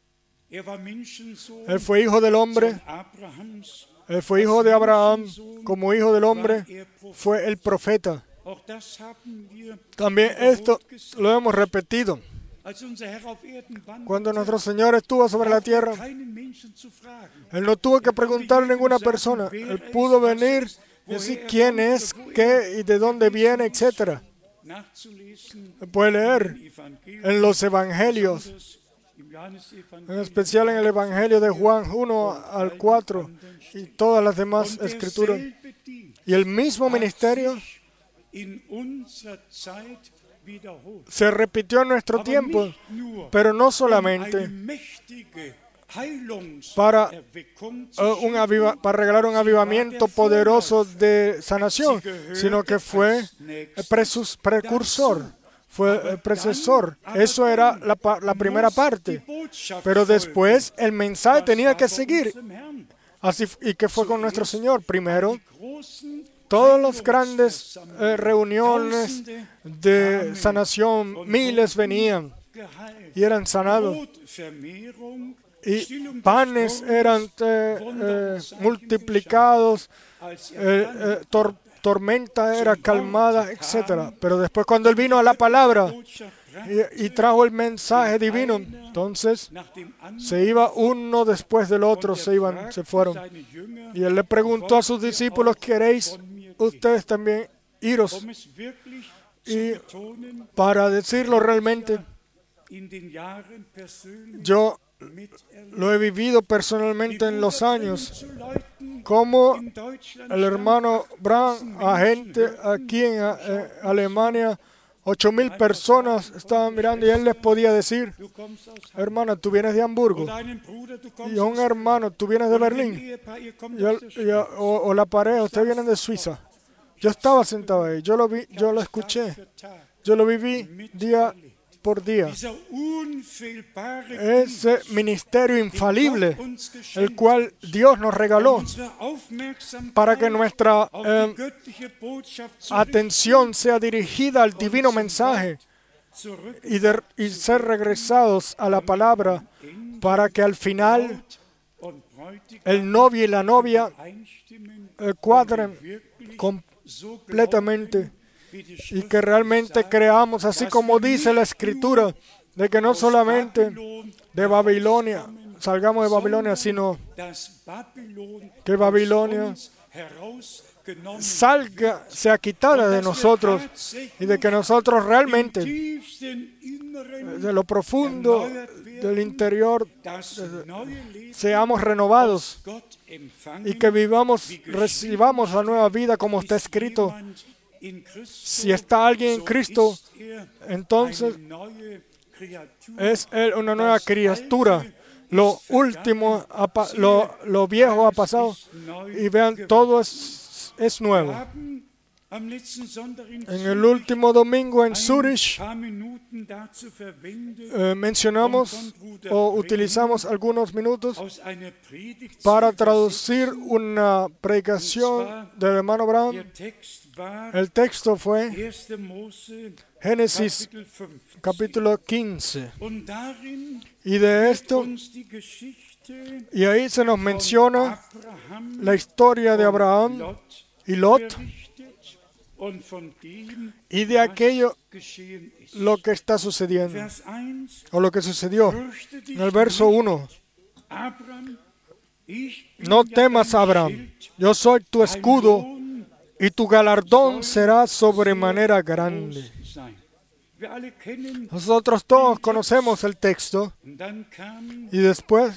Él fue hijo del hombre. Él fue hijo de Abraham. Como hijo del hombre fue el profeta. También esto lo hemos repetido. Cuando nuestro Señor estuvo sobre la tierra, Él no tuvo que preguntarle a ninguna persona. Él pudo venir y decir quién es, qué y de dónde viene, etc. Puede leer en los evangelios, en especial en el Evangelio de Juan 1 al 4 y todas las demás escrituras. Y el mismo ministerio se repitió en nuestro tiempo, pero no solamente para regalar un avivamiento poderoso de sanación, sino que fue precursor, fue precesor. Eso era la primera parte. Pero después el mensaje tenía que seguir. Así, ¿y qué fue con nuestro Señor? Primero, todas las grandes reuniones de sanación, miles venían y eran sanados. Y panes eran multiplicados, tormenta era calmada, etc. Pero después cuando Él vino a la palabra y trajo el mensaje divino, entonces se iba uno después del otro, se fueron. Y Él le preguntó a sus discípulos, ¿queréis ustedes también iros? Y para decirlo realmente, yo lo he vivido personalmente en los años, como el hermano Branham, agente aquí en Alemania, 8,000 personas estaban mirando y él les podía decir, hermana, tú vienes de Hamburgo, y a un hermano, tú vienes de Berlín, o la pareja, ustedes vienen de Suiza. Yo estaba sentado ahí, yo lo vi, yo lo escuché, yo lo viví día por día. Ese ministerio infalible, el cual Dios nos regaló para que nuestra atención sea dirigida al divino mensaje y ser regresados a la palabra para que al final el novio y la novia cuadren completamente y que realmente creamos, así como dice la Escritura, de que no solamente de Babilonia, salgamos de Babilonia, sino que Babilonia sea quitada de nosotros y de que nosotros realmente, de lo profundo del interior, seamos renovados y que recibamos la nueva vida como está escrito. Si está alguien en Cristo, entonces es Él una nueva criatura. Lo último, lo viejo ha pasado y vean, todo es nuevo. En el último domingo en Zurich mencionamos o utilizamos algunos minutos para traducir una predicación del hermano Branham. El texto fue Génesis capítulo 15. Y de esto, y ahí se nos menciona la historia de Abraham y Lot y de aquello lo que está sucediendo, o lo que sucedió. En el verso 1, no temas, Abraham, yo soy tu escudo y tu galardón será sobremanera grande. Nosotros todos conocemos el texto y después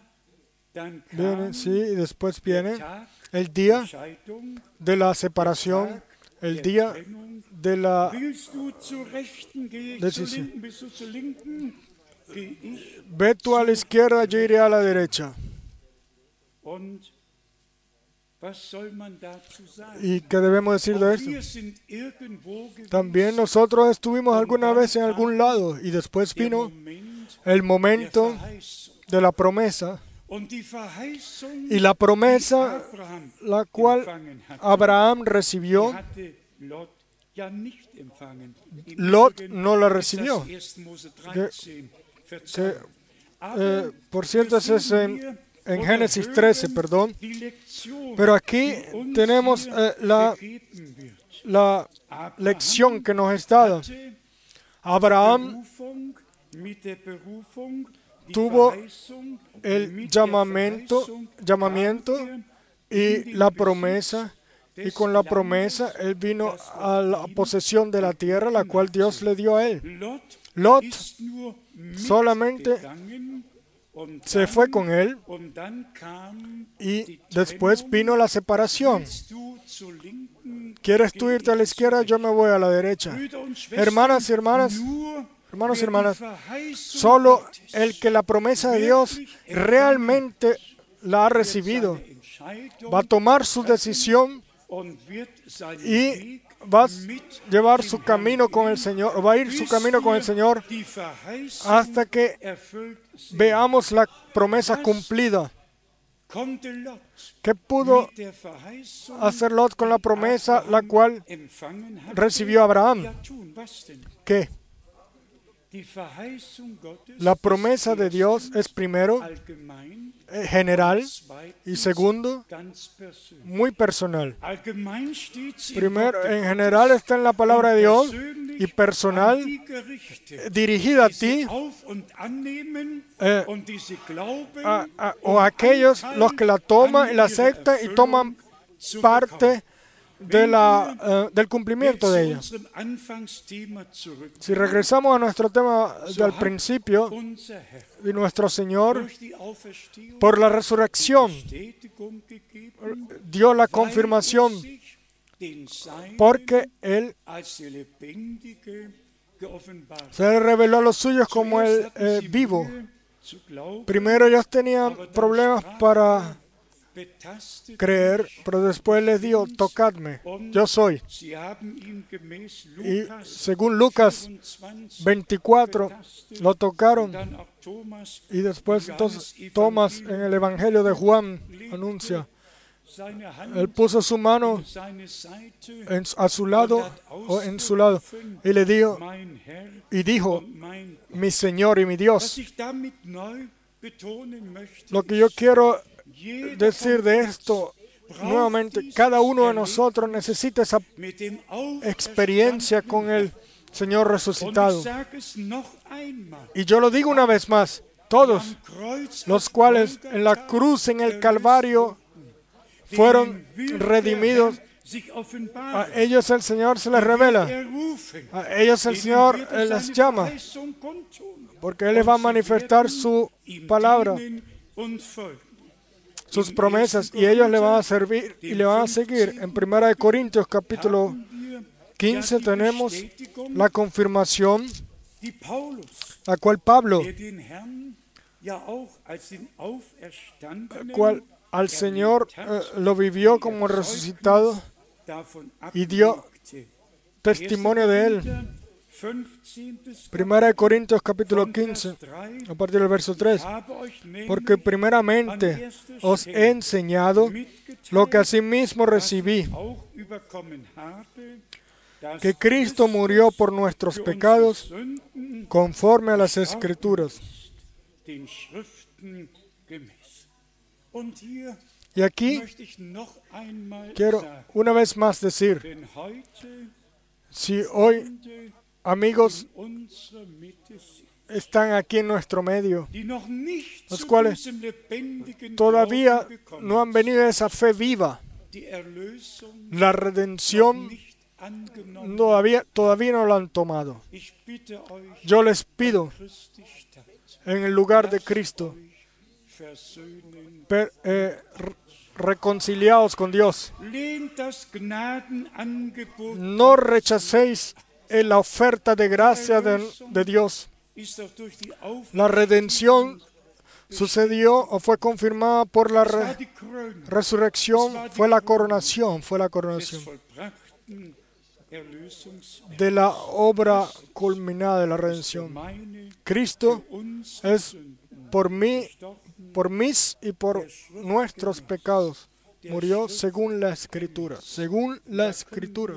viene el día de la separación, el día de la decisión. Ve tú a la izquierda, yo iré a la derecha. ¿Y qué debemos decir de esto? También nosotros estuvimos alguna vez en algún lado y después vino el momento de la promesa. Y la promesa la cual Abraham recibió, Lot no la recibió. Por cierto, eso es en Génesis 13, perdón. Pero aquí tenemos la lección que nos es dada. Abraham tuvo el llamamiento y la promesa, y con la promesa él vino a la posesión de la tierra, la cual Dios le dio a él. Lot solamente se fue con él y después vino la separación. ¿Quieres tú irte a la izquierda? Yo me voy a la derecha. Hermanos y hermanas, solo el que la promesa de Dios realmente la ha recibido va a tomar su decisión y va a llevar su camino con el Señor, o va a ir su camino con el Señor hasta que veamos la promesa cumplida. ¿Qué pudo hacer Lot con la promesa la cual recibió Abraham? ¿Qué? La promesa de Dios es primero general y segundo muy personal. Primero, en general está en la palabra de Dios y personal dirigida a ti o a aquellos los que la toman y la aceptan y toman parte del cumplimiento de ella. Si regresamos a nuestro tema del principio, de nuestro Señor, por la resurrección, dio la confirmación, porque Él se le reveló a los suyos como el vivo. Primero ellos tenían problemas para creer, pero después les dijo, tocadme, yo soy. Y según Lucas 24, lo tocaron. Y después entonces Tomás en el Evangelio de Juan anuncia, él puso su mano a su lado o en su lado y le dijo, mi Señor y mi Dios. Lo que yo quiero decir de esto nuevamente, cada uno de nosotros necesita esa experiencia con el Señor resucitado. Y yo lo digo una vez más, todos los cuales en la cruz, en el Calvario, fueron redimidos, a ellos el Señor se les revela, a ellos el Señor les llama, porque Él les va a manifestar su palabra, sus promesas, y ellos le van a servir y le van a seguir. En 1 Corintios capítulo 15 tenemos la confirmación, la cual Pablo, cual al Señor lo vivió como resucitado y dio testimonio de Él. 1 Corintios capítulo 15, a partir del verso 3. Porque primeramente os he enseñado lo que asimismo recibí, que Cristo murió por nuestros pecados conforme a las Escrituras. Y aquí quiero una vez más decir, si hoy amigos están aquí en nuestro medio, los cuales todavía no han venido a esa fe viva, la redención todavía no lo han tomado. Yo les pido, en el lugar de Cristo, reconciliaos con Dios. No rechacéis la oferta de gracia de Dios. La redención sucedió o fue confirmada por la resurrección, fue la coronación de la obra culminada de la redención. Cristo es por mis y por nuestros pecados. Murió según la Escritura. Según la Escritura.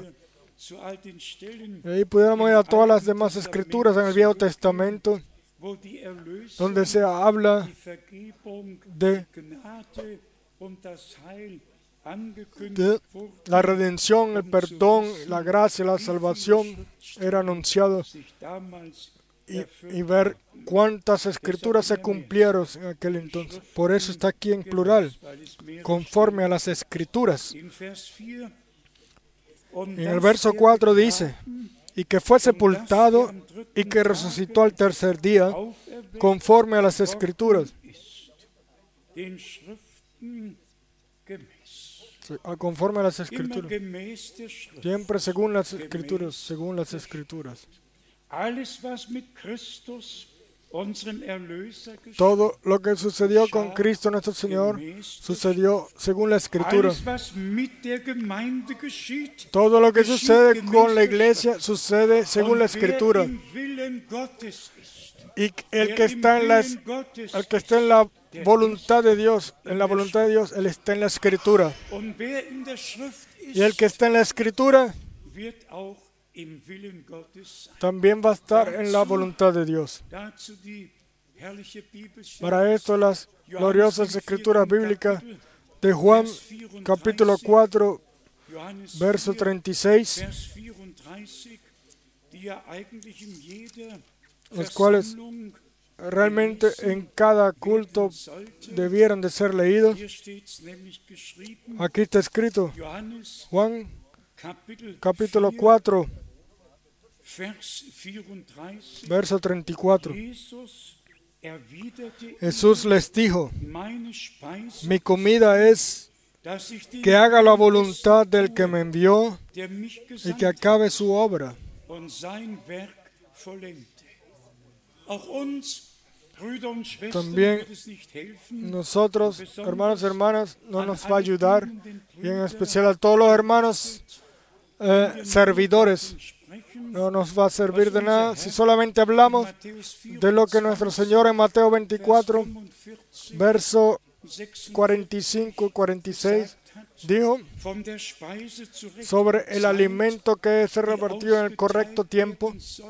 Y ahí pudiéramos ir a todas las demás Escrituras en el Viejo Testamento, donde se habla de la redención, el perdón, la gracia, la salvación era anunciado, y ver cuántas escrituras se cumplieron en aquel entonces. Por eso está aquí en plural, conforme a las escrituras. En el verso 4 dice, y que fue sepultado y que resucitó al tercer día, conforme a las escrituras. Conforme a las escrituras. Siempre según las escrituras, según las escrituras. Todo lo que sucedió con Cristo nuestro Señor sucedió según la Escritura. Todo lo que sucede con la iglesia sucede según la Escritura. Y el que está en la voluntad de Dios, él está en la Escritura. Y el que está en la Escritura también va a estar en la voluntad de Dios. Para esto, las gloriosas escrituras bíblicas de Juan, capítulo 4, verso 36, los cuales realmente en cada culto debieran de ser leídos. Aquí está escrito, Juan, capítulo 4, verso 34. Jesús les dijo, mi comida es que haga la voluntad del que me envió y que acabe su obra. También nosotros, hermanos y hermanas, no nos va a ayudar, y en especial a todos los hermanos servidores. No nos va a servir de nada si solamente hablamos de lo que nuestro Señor en Mateo 24, verso 45 y 46, dijo sobre el alimento que es repartido en el correcto tiempo.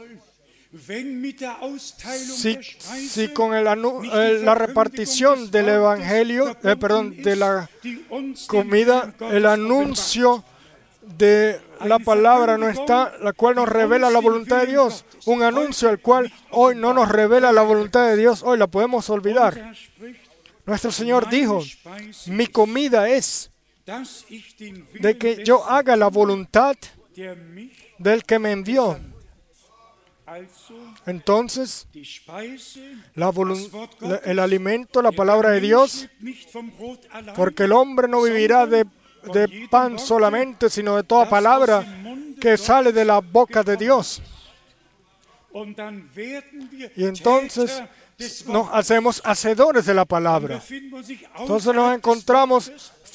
Si con la repartición del evangelio, de la comida, el anuncio de la palabra no está, la cual nos revela la voluntad de Dios, un anuncio el cual hoy no nos revela la voluntad de Dios, hoy la podemos olvidar. Nuestro Señor dijo, mi comida es de que yo haga la voluntad del que me envió. Entonces, el alimento, la palabra de Dios, porque el hombre no vivirá de pan solamente, sino de toda palabra que sale de la boca de Dios. Y entonces nos hacemos hacedores de la palabra. Entonces nos encontramos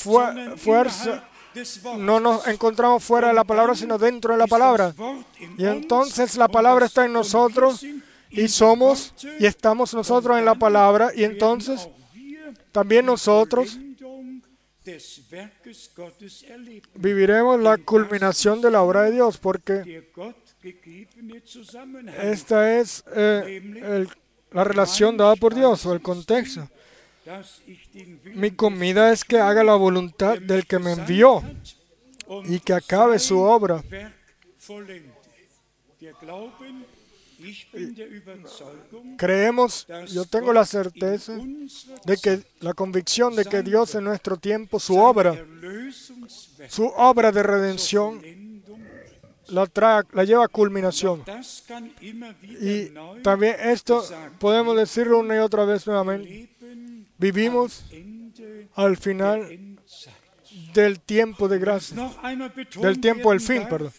no nos encontramos fuera de la palabra, sino dentro de la palabra. Y entonces la palabra está en nosotros y estamos nosotros en la palabra, y entonces también nosotros viviremos la culminación de la obra de Dios, porque esta es la relación dada por Dios, o el contexto. Mi comida es que haga la voluntad del que me envió y que acabe su obra. Creemos, yo tengo la certeza de que la convicción de que Dios en nuestro tiempo, su obra de redención la lleva a culminación. Das kann immer wieder Y neu también esto gesagt podemos decirlo una y otra vez nuevamente. leben Vivimos Ende al der final Endzeit. del tiempo de gracia, Noch einmal betont del tiempo del werden fin, darf, perdón.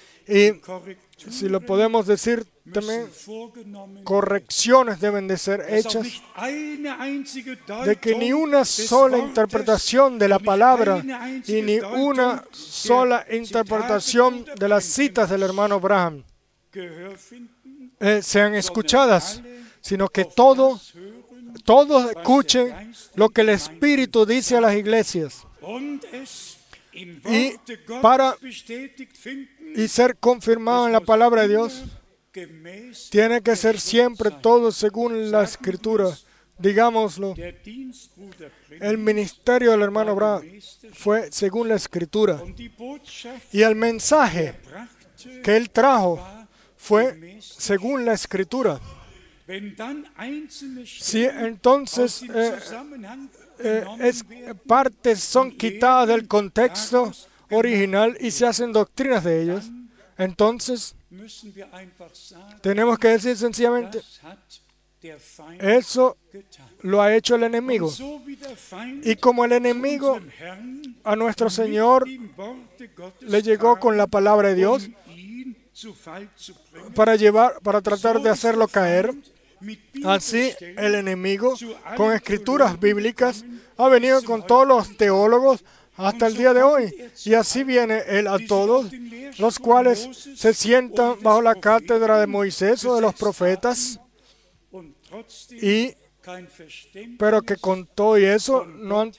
Y Korrekturen si lo podemos decir también, müssen vorgenommen correcciones deben de ser werden. Dass auch hechas, nicht eine einzige de que ni Deutung una des sola Wortes interpretación de la und nicht palabra eine y einzige ni Deutung una der sola Zitate interpretación Bruder de las Branhams citas del hermano Branham Gehör finden, sean escuchadas, sondern alle sino que auf todos das hören, escuchen lo que el Espíritu dice a las iglesias und es im Y Worte Gottes para- bestätigt finden, y ser confirmado en la palabra de Dios. gemäß Tiene que der ser siempre Schrift sein. todo según la Escritura. Digámoslo, Der Dienst Bruder el Branham ministerio del hermano war Branham gemäß der Schrift. fue según la Escritura. Und die Botschaft, Y el mensaje brachte, que él trajo war fue gemäß. según la Escritura. Wenn dann einzelne Si Stellen aus entonces dem Zusammenhang genommen es, werden, partes son quitadas del contexto original y se hacen doctrinas de ellas, entonces müssen wir einfach sagen, tenemos que decir sencillamente, das hat der Feind eso getan. lo ha hecho el enemigo. Und so wie der Feind Y como el zu enemigo unserem Herrn a nuestro mit Señor dem Worte Gottes le llegó con la palabra de Dios ihn zu Fall zu bringen, para tratar de hacerlo caer, mit así Bibelstellen el enemigo zu allen con escrituras Theologen bíblicas gekommen, ha venido bis con zum todos los heutigen teólogos hasta el Und so día de kommt hoy. er zu Y así viene él a die sich todos, auf den Lehrstuhl los cuales Moses se sientan und des bajo la Propheten cátedra de Moisés o de los gesetzt profetas, und trotzdem y kein Verständnis pero que con todo y eso no han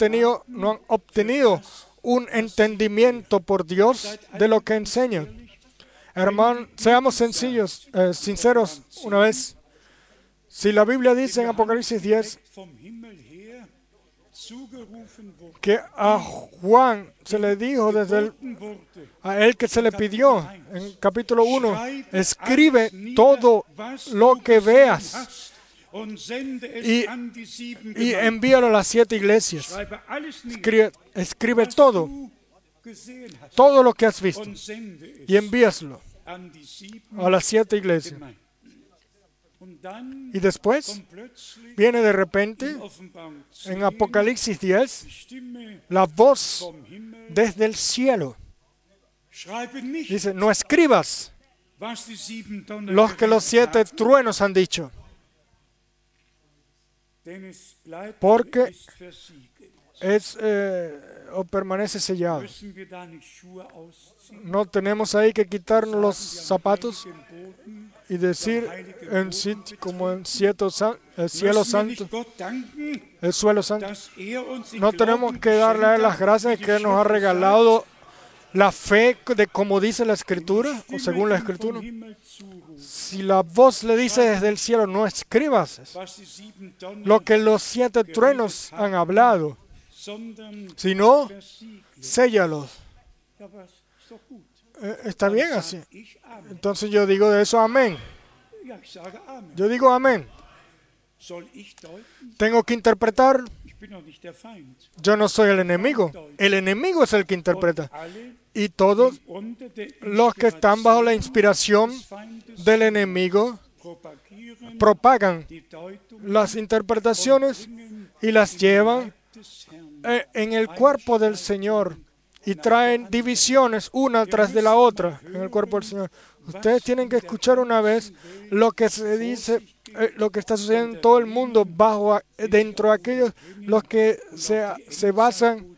obtenido un entendimiento por Dios de lo que enseñan. Hermanos, seamos sinceros una vez. Si la Biblia dice en Apocalipsis 10 vom Himmel her zugerufen wurde, que a Juan se le dijo a él que se le pidió en capítulo 1, escribe todo lo que veas und sende es y, an die 7 y Gemeinden. envíalo a las 7 iglesias. Schreibe alles nieder, Escribe was todo, du gesehen hast, todo lo que has visto und sende y es envíaslo an die 7 a las 7 iglesias. Gemeinden. Und dann Y después kommt plötzlich viene de repente in Offenbarung 10 en Apocalipsis 10 die Stimme la voz vom Himmel, desde el cielo. schreibe nicht, Dice, no escribas was die 7 Donner los que los geredet 7 haben, truenos han dicho, denn es bleibt Porque oder ist versiegelt. o permanece sellado. Müssen wir da nicht Schuhe ausziehen? No tenemos ahí que quitarnos los Sagen wir am zapatos heiligen Boden, y decir como en el cielo müssen wir santo, nicht Gott danken, el suelo santo. dass uns den No tenemos Glauben que darle a él geschenkt las hat, gracias wie que die nos ha Schrift regalado la fe de como dice la Escritura sagt, o según la Stimme ihm Escritura. vom Himmel zuruft, Si la voz le dice desde el cielo, no escribas eso, was die 7 Donner, lo que los 7 truenos han hablado, sondern sino versiegelt. séllalos. Ja, was ist doch gut. Está bien Dann así. sag ich Amen. Entonces yo digo de eso amén. Ja, ich sage Amen. Yo digo amén. Soll ich deuten? Tengo que interpretar. Ich bin doch nicht der Feind. Yo no soy el enemigo. El enemigo es el que interpreta. Und alle, Y todos die unter der los que están bajo la inspiración des Feindes del enemigo propagieren propagan die Deutung las interpretaciones y las llevan des Herrn. en el cuerpo del Señor y traen divisiones una tras de la otra en el cuerpo del Señor. Ustedes tienen que escuchar una vez lo que se dice, lo que está sucediendo en todo el mundo dentro de aquellos los que se basan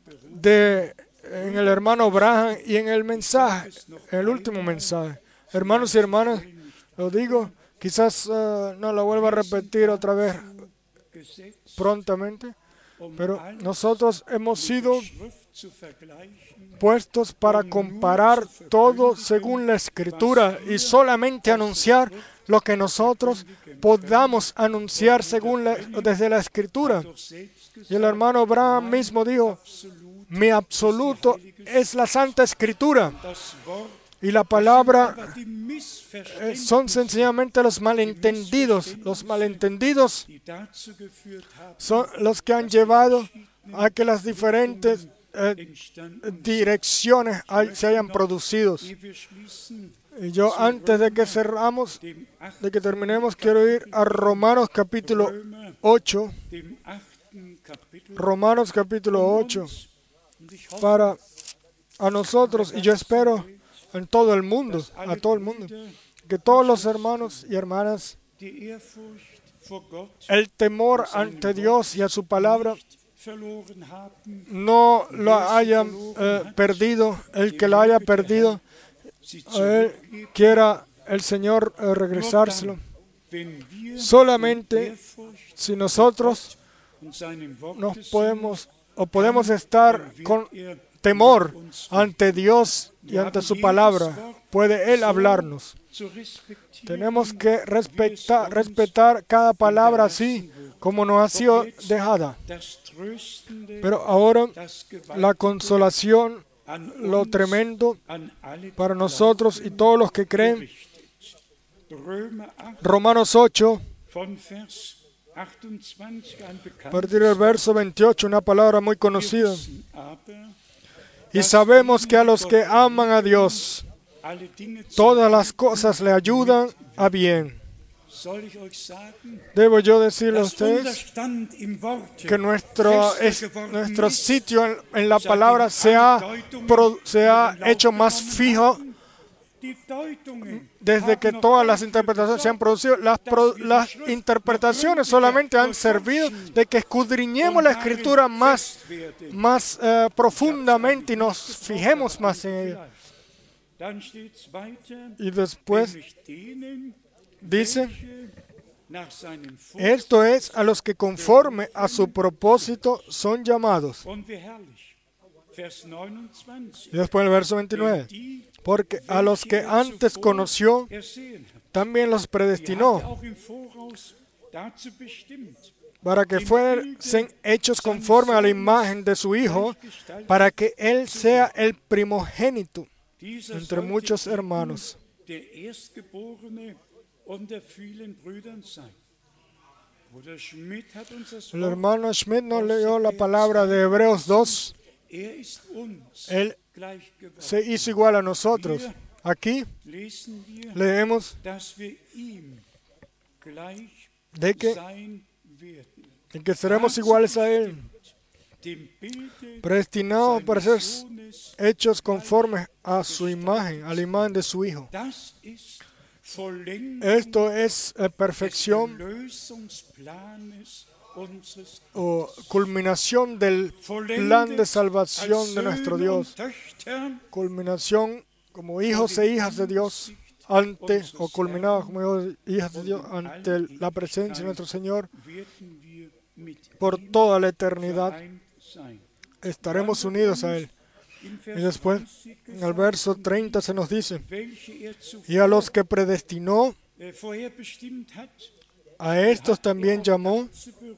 en el hermano Branham y en el mensaje, en el último mensaje. Hermanos y hermanas, lo digo, quizás no lo vuelva a repetir otra vez prontamente, pero nosotros hemos sido puestos para comparar todo según la Escritura y solamente anunciar lo que nosotros podamos anunciar desde la Escritura. Y el hermano Branham mismo dijo, mi absoluto es la Santa Escritura. Y la palabra son sencillamente los malentendidos. Los malentendidos son los que han llevado a que las diferentes direcciones se hayan producido. Y yo, antes de que terminemos, quiero ir a Romanos capítulo 8. Romanos capítulo 8. Para a nosotros, y yo espero en todo el mundo, a todo el mundo, que todos los hermanos y hermanas, el temor ante Dios y a su palabra no lo hayan perdido. El que lo haya perdido, quiera el Señor regresárselo. Solamente si nosotros podemos estar con temor ante Dios y ante su palabra, puede Él hablarnos. Tenemos que respetar cada palabra así como nos ha sido dejada. Pero ahora la consolación, lo tremendo para nosotros y todos los que creen. Romanos 8, a partir del verso 28, una palabra muy conocida. Y sabemos que a los que aman a Dios, todas las cosas le ayudan a bien. Debo yo decirle a ustedes que nuestro sitio en la palabra se ha hecho más fijo desde que todas las interpretaciones se han producido. Las interpretaciones solamente han servido de que escudriñemos la Escritura más profundamente y nos fijemos más en ella. Y después dice, esto es a los que conforme a su propósito son llamados. Y después el verso 29. Porque a los que antes conoció, también los predestinó para que fuesen hechos conforme a la imagen de su Hijo, para que Él sea el primogénito entre muchos hermanos. El hermano Schmidt nos leyó la palabra de Hebreos 2. Él se hizo igual a nosotros. Aquí leemos de que seremos iguales a Él, predestinados para ser hechos conformes a su imagen, a la imagen de su Hijo. Esto es perfección o culminación del plan de salvación de nuestro Dios. Culminación como hijos e hijas de Dios culminados como hijos e hijas de Dios ante la presencia de nuestro Señor. Por toda la eternidad estaremos unidos a Él. Y después, en el verso 30 se nos dice, y a los que predestinó, a estos también llamó,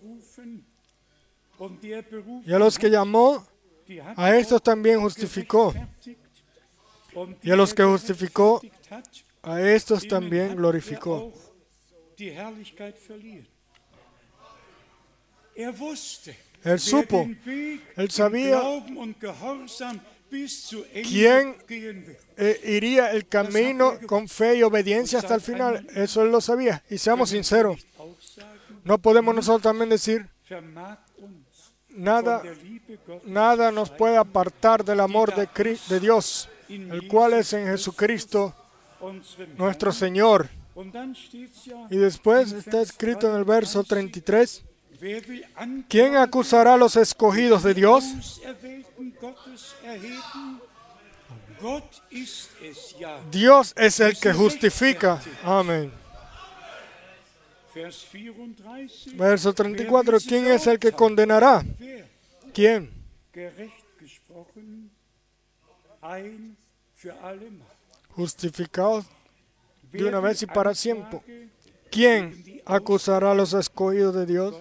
y a los que llamó, a estos también justificó, y a los que justificó, a estos también glorificó. Él supo, Él sabía quién iría el camino con fe y obediencia hasta el final. Eso Él lo sabía. Y seamos sinceros, no podemos nosotros también decir, nada nos puede apartar del amor de Dios, el cual es en Jesucristo nuestro Señor. Y después está escrito en el verso 33, ¿quién acusará a los escogidos de Dios? Dios es el que justifica. Amén. Verso 34, ¿quién es el que condenará? ¿Quién? Justificados de una vez y para siempre. ¿Quién acusará a los escogidos de Dios?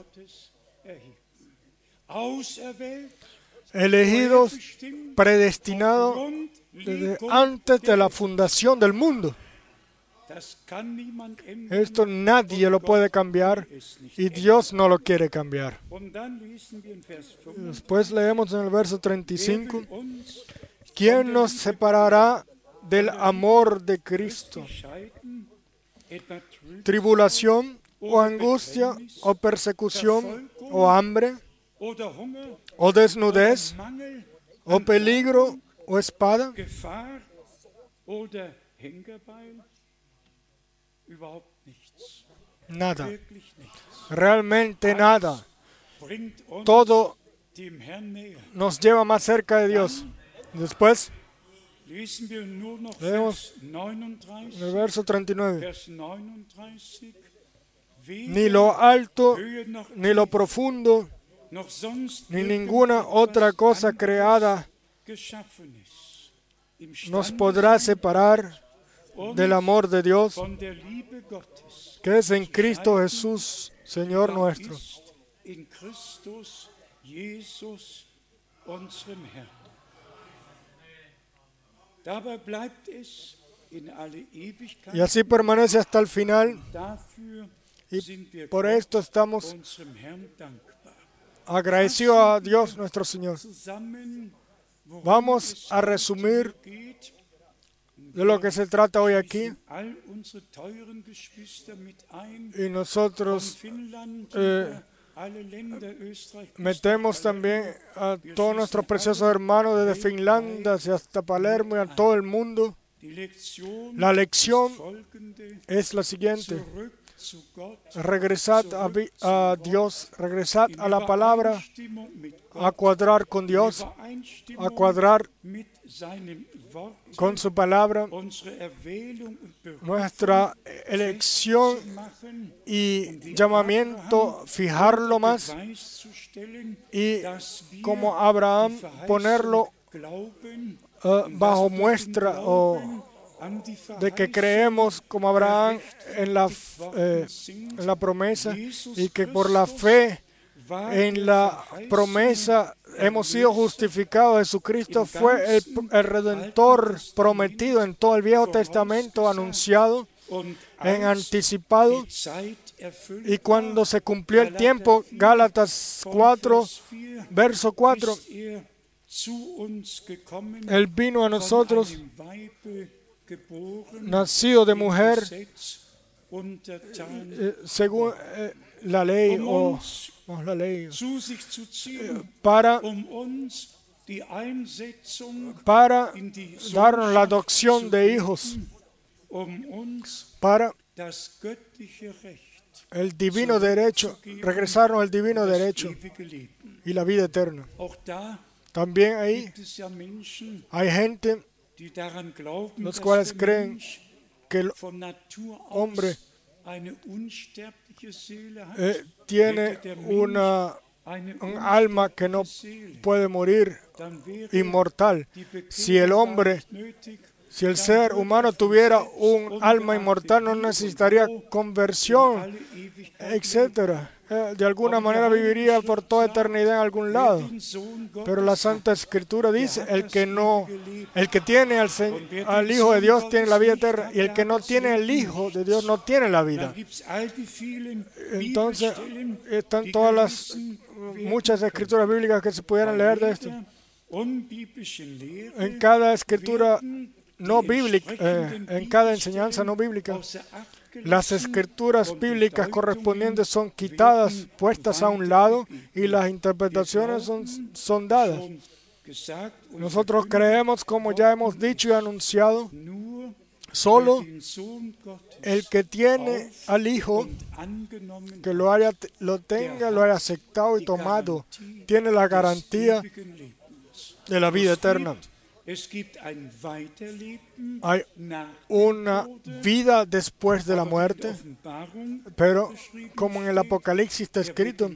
Elegidos, predestinados desde antes de la fundación del mundo. Esto nadie lo puede cambiar y Dios no lo quiere cambiar. Después leemos en el verso 35, ¿quién nos separará del amor de Cristo? ¿Tribulación o angustia o persecución o hambre o desnudez o peligro o espada? Nada, realmente nada. Todo nos lleva más cerca de Dios. Después leemos en el verso 39. Ni lo alto, ni lo profundo, ni ninguna otra cosa creada nos podrá separar del amor de Dios que es en Cristo Jesús, Señor nuestro. Y así permanece hasta el final. Y por esto estamos agradecidos a Dios nuestro Señor. Vamos a resumir de lo que se trata hoy aquí. Y nosotros metemos también a todos nuestros preciosos hermanos desde Finlandia hasta Palermo y a todo el mundo. La lección es la siguiente. Regresad a Dios, regresad a la palabra, a cuadrar con Dios, a cuadrar con su palabra, nuestra elección y llamamiento, fijarlo más y como Abraham ponerlo bajo muestra o de que creemos como Abraham en la promesa y que por la fe en la promesa hemos sido justificados. Jesucristo fue el Redentor prometido en todo el Viejo Testamento, anunciado, en anticipado. Y cuando se cumplió el tiempo, Gálatas 4, verso 4, Él vino a nosotros nacido de mujer, según la ley para darnos la adopción de hijos, para el divino derecho, regresarnos al divino derecho y la vida eterna. También ahí hay gente los cuales creen que el hombre tiene un alma que no puede morir, inmortal. Si el ser humano tuviera un alma inmortal, no necesitaría conversión, etc. De alguna manera viviría por toda eternidad en algún lado. Pero la Santa Escritura dice, el que tiene al Hijo de Dios tiene la vida eterna, y el que no tiene el Hijo de Dios no tiene la vida. Entonces, están muchas escrituras bíblicas que se pudieran leer de esto. En cada escritura no bíblica, en cada enseñanza no bíblica, las escrituras bíblicas correspondientes son quitadas, puestas a un lado, y las interpretaciones son dadas. Nosotros creemos, como ya hemos dicho y anunciado, solo el que tiene al Hijo, que lo haya aceptado y tomado, tiene la garantía de la vida eterna. Hay una vida después de la muerte, pero como en el Apocalipsis está escrito,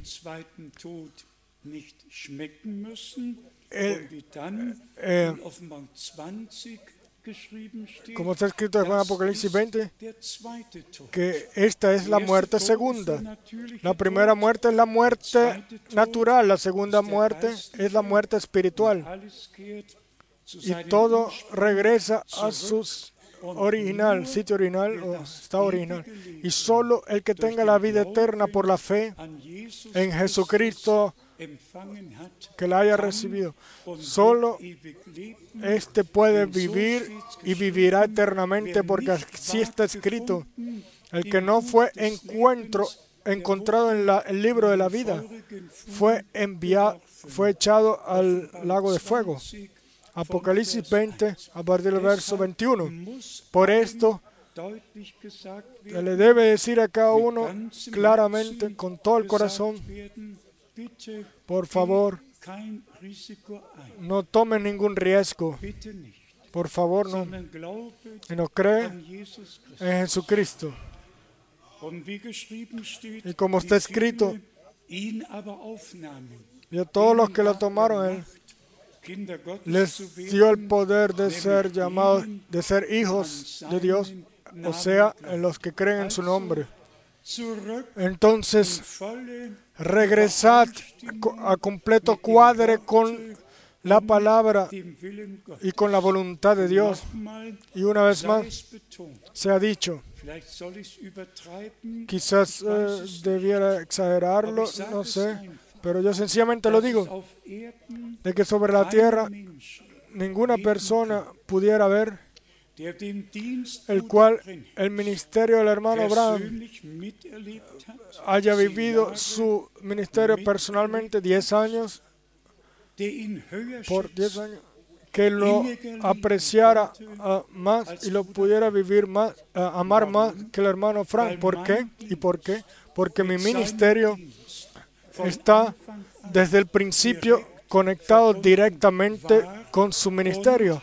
como está escrito en Apocalipsis 20, que esta es la muerte segunda. La primera muerte es la muerte natural, la segunda muerte es la muerte espiritual. Y todo regresa a sus original, sitio original o estado original. Y solo el que tenga la vida eterna por la fe en Jesucristo que la haya recibido, solo este puede vivir y vivirá eternamente, porque así está escrito. El que no fue encontrado en el libro de la vida fue echado al lago de fuego. Apocalipsis 20, a partir del verso 21. Por esto, se le debe decir a cada uno claramente, con todo el corazón: por favor, no tomen ningún riesgo. Por favor, no. Y no cree en Jesucristo. Y como está escrito, y a todos los que lo tomaron, Él les dio el poder de ser llamados, de ser hijos de Dios, o sea, en los que creen en su nombre. Entonces, regresad a completo cuadre con la palabra y con la voluntad de Dios. Y una vez más, se ha dicho, quizás debiera exagerarlo, no sé, pero yo sencillamente lo digo, de que sobre la tierra ninguna persona pudiera ver el cual el ministerio del hermano Branham haya vivido su ministerio personalmente 10 años, por 10 años, que lo apreciara más y lo pudiera vivir más, amar más que el hermano Frank. ¿Por qué? ¿Y por qué? Porque mi ministerio está desde el principio conectado directamente con su ministerio.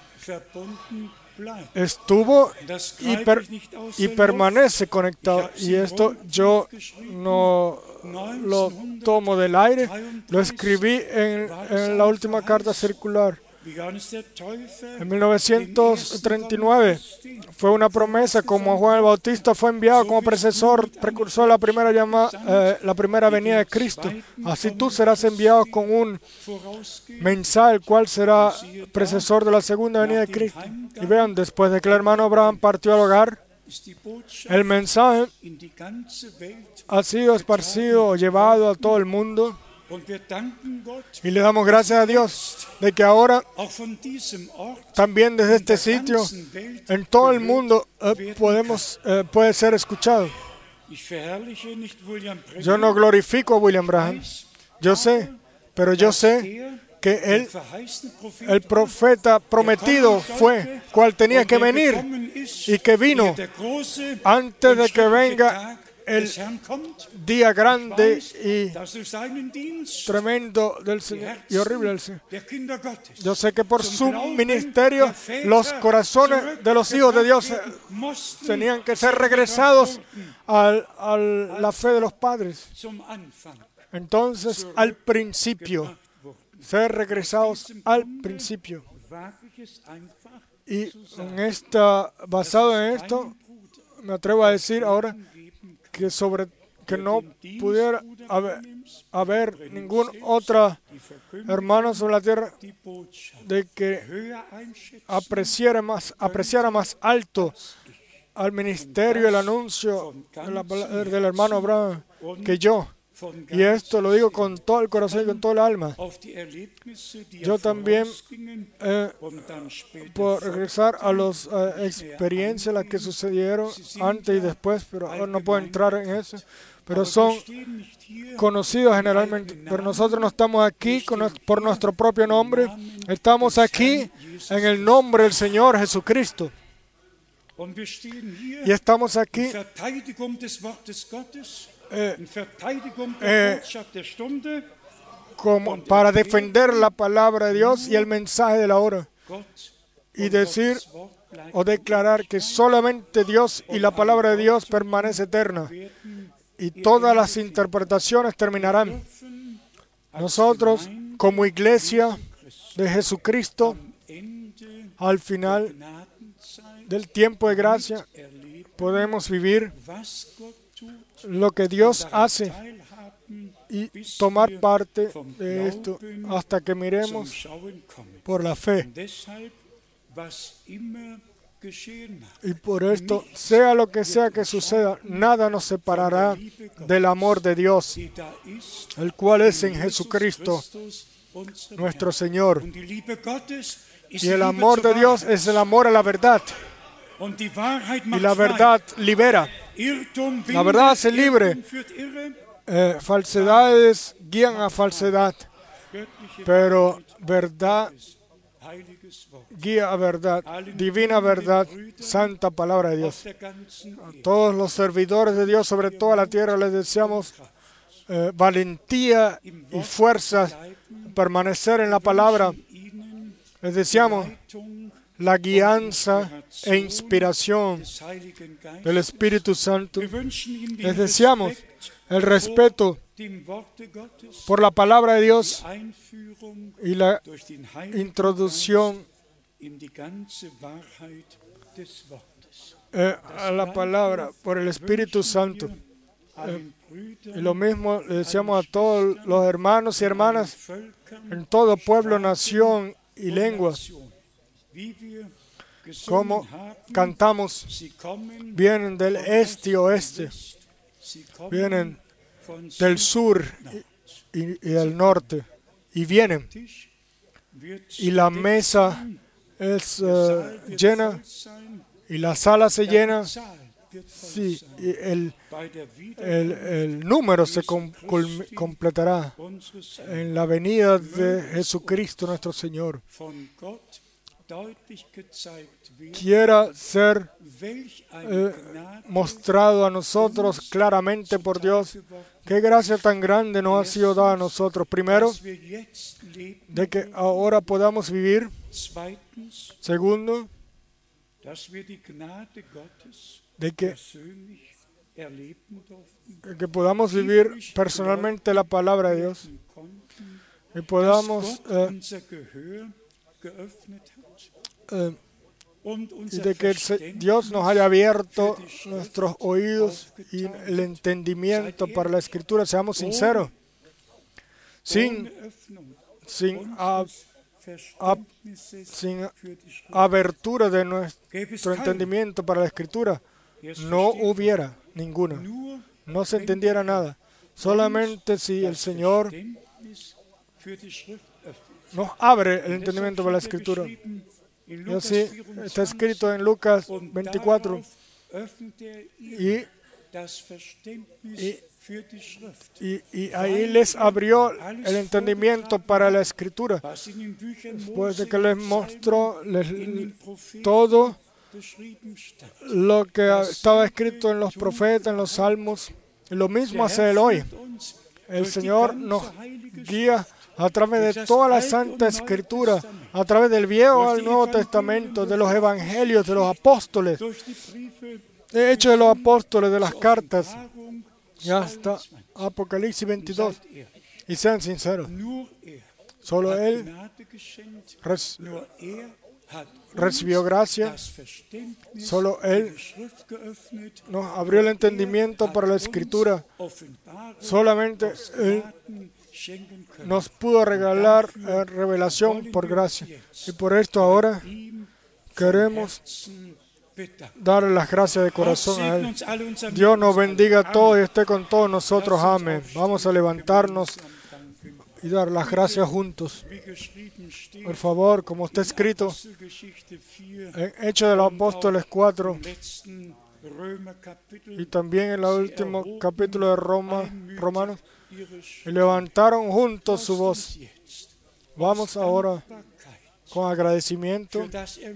Estuvo y permanece conectado. Y esto yo no lo tomo del aire, lo escribí en la última carta circular. En 1939 fue una promesa, como Juan el Bautista fue enviado como precursor de la primera venida de Cristo. Así tú serás enviado con un mensaje, el cual será precesor de la segunda venida de Cristo. Y vean, después de que el hermano Abraham partió al hogar, el mensaje ha sido esparcido o llevado a todo el mundo. Y le damos gracias a Dios de que ahora también desde este sitio en todo el mundo puede ser escuchado. Yo no glorifico a William Branham, yo sé, pero yo sé que el profeta prometido fue, cual tenía que venir y que vino antes de que venga el día grande y tremendo del Señor y horrible del Señor. Yo sé que por su ministerio los corazones de los hijos de Dios tenían que ser regresados a la fe de los padres. Entonces, al principio, ser regresados al principio. Y basado en esto, me atrevo a decir ahora que no pudiera haber ningún otro hermano sobre la tierra de que apreciara más alto al ministerio y el anuncio del hermano Abraham que yo. Y esto lo digo con todo el corazón y con toda el alma. Yo también, por regresar a las experiencias las que sucedieron antes y después, pero ahora no puedo entrar en eso, pero son conocidos generalmente. Pero nosotros no estamos aquí por nuestro propio nombre, estamos aquí en el nombre del Señor Jesucristo. Y estamos aquí como para defender la palabra de Dios y el mensaje de la hora y decir o declarar que solamente Dios y la palabra de Dios permanece eterna y todas las interpretaciones terminarán. Nosotros, como iglesia de Jesucristo, al final del tiempo de gracia, podemos vivir lo que Dios hace y tomar parte de esto hasta que miremos por la fe. Y por esto, sea lo que sea que suceda, nada nos separará del amor de Dios, el cual es en Jesucristo, nuestro Señor. Y el amor de Dios es el amor a la verdad. Y la verdad libera. La verdad hace libre. Falsedades guían a falsedad, pero verdad guía a verdad, divina verdad, santa palabra de Dios. A todos los servidores de Dios sobre toda la tierra les deseamos valentía y fuerza, permanecer en la palabra. Les deseamos la guianza e inspiración del Espíritu Santo. Les deseamos el respeto por la palabra de Dios y la introducción a la palabra por el Espíritu Santo. Y lo mismo le deseamos a todos los hermanos y hermanas en todo pueblo, nación y lengua. Como cantamos, vienen del este y oeste, vienen del sur y del norte, y vienen. Y la mesa es llena, y la sala se llena. Sí, y el número se completará en la venida de Jesucristo nuestro Señor. Quiera ser mostrado a nosotros claramente por Dios. Qué gracia tan grande nos ha sido dada a nosotros. Primero, de que ahora podamos vivir. Segundo, de que podamos vivir personalmente la palabra de Dios y podamos y de que Dios nos haya abierto nuestros oídos y el entendimiento para la Escritura. Seamos sinceros, sin abertura de nuestro entendimiento para la Escritura, no hubiera ninguna, no se entendiera nada. Solamente si el Señor nos abre el entendimiento para la Escritura. Y así está escrito en Lucas 24. Y ahí les abrió el entendimiento para la Escritura. Después de que les mostró todo lo que estaba escrito en los profetas, en los salmos. Y lo mismo hace Él hoy. El Señor nos guía a través de toda la Santa Escritura, a través del Viejo al Nuevo Testamento, de los Evangelios, de los apóstoles, de Hechos de los Apóstoles, de las cartas, y hasta Apocalipsis 22. Y sean sinceros, solo Él recibió gracia, solo Él nos abrió el entendimiento para la Escritura, solamente Él nos pudo regalar revelación por gracia. Y por esto ahora queremos darle las gracias de corazón a Él. Dios nos bendiga a todos y esté con todos nosotros. Amén. Vamos a levantarnos y dar las gracias juntos. Por favor, como está escrito en Hechos de los Apóstoles 4 y también en el último capítulo de Romanos, y levantaron juntos su voz. Vamos ahora con agradecimiento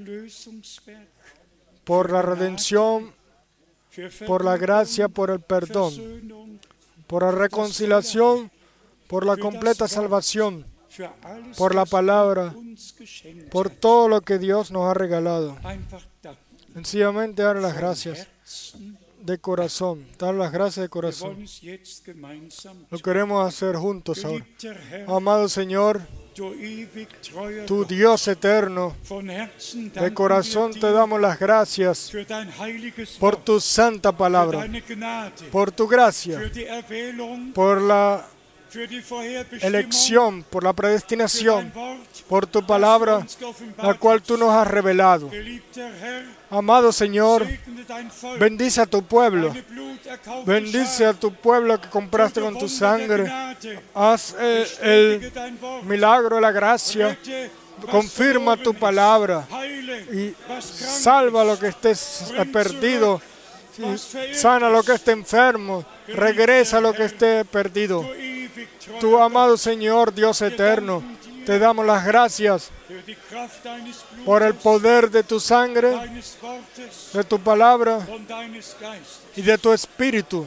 por la redención, por la gracia, por el perdón, por la reconciliación, por la completa salvación, por la palabra, por todo lo que Dios nos ha regalado. Sencillamente dar las gracias de corazón, dar las gracias de corazón. Lo queremos hacer juntos ahora. Amado Señor, tu Dios eterno, de corazón te damos las gracias por tu santa palabra, por tu gracia, por la elección, por la predestinación, por tu palabra, la cual tú nos has revelado. Amado Señor, bendice a tu pueblo. Bendice a tu pueblo que compraste con tu sangre. Haz el milagro de la gracia. Confirma tu palabra y salva lo que esté perdido. Sana lo que esté enfermo. Regresa lo que esté perdido. Tu amado Señor, Dios eterno, te damos las gracias por el poder de tu sangre, de tu palabra y de tu espíritu.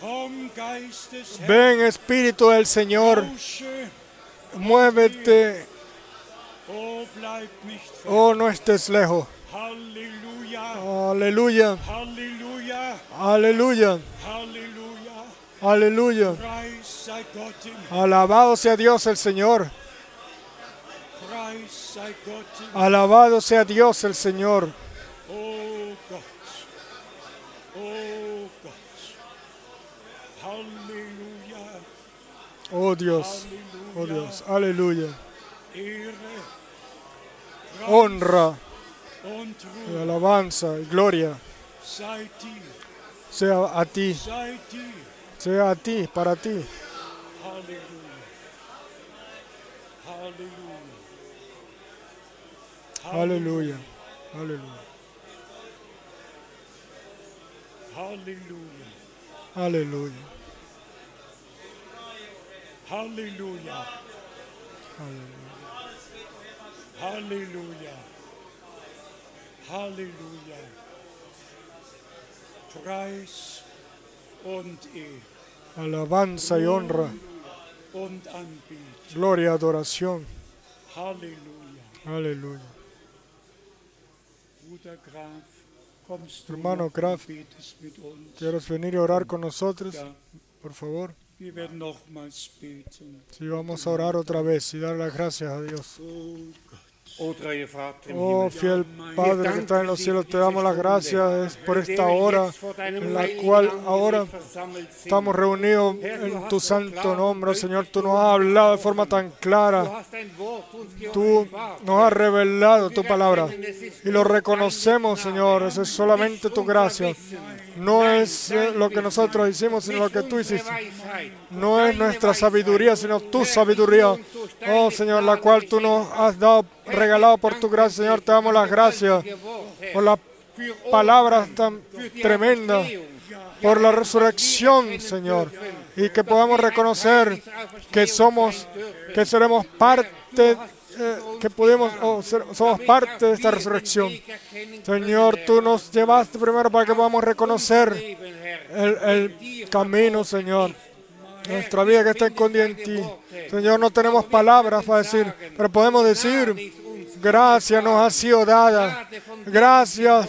Ven, Espíritu del Señor, muévete. Oh, no estés lejos. Aleluya. Aleluya. Aleluya. Alabado sea Dios el Señor. Alabado sea Dios el Señor. Oh Dios. Oh Dios. Aleluya. Honra, y alabanza y gloria sea a ti, para ti. Aleluya, aleluya, aleluya, Halleluja. Halleluja. Halleluja. Preis und Ehre. Alabanza y honra, Und Anbetung. gloria, adoración. Halleluja. Aleluya. Bruder Graf, kommst du Hermano noch Graf, und betest mit uns? ¿quieres venir a orar con nosotros? Ja, Por favor. wir werden nochmals beten. Sí, vamos a orar otra vez y dar las gracias a Dios. Oh Gott. Oh, fiel Padre que está en los cielos, te damos las gracias por esta hora en la cual ahora estamos reunidos en tu santo nombre. Señor, tú nos has hablado de forma tan clara. Tú nos has revelado tu palabra y lo reconocemos, Señor. Eso es solamente tu gracia. No es lo que nosotros hicimos, sino lo que tú hiciste. No es nuestra sabiduría, sino tu sabiduría. Oh, Señor, la cual tú nos has dado, regalado por tu gracia. Señor, te damos las gracias por las palabras tan tremendas, por la resurrección, Señor, y que podamos reconocer que somos, que seremos parte, somos parte de esta resurrección. Señor, tú nos llevaste primero para que podamos reconocer el camino, Señor. Nuestra vida que está escondida en ti. Señor, no tenemos palabras para decir, pero podemos decir, gracia nos ha sido dada. Gracias,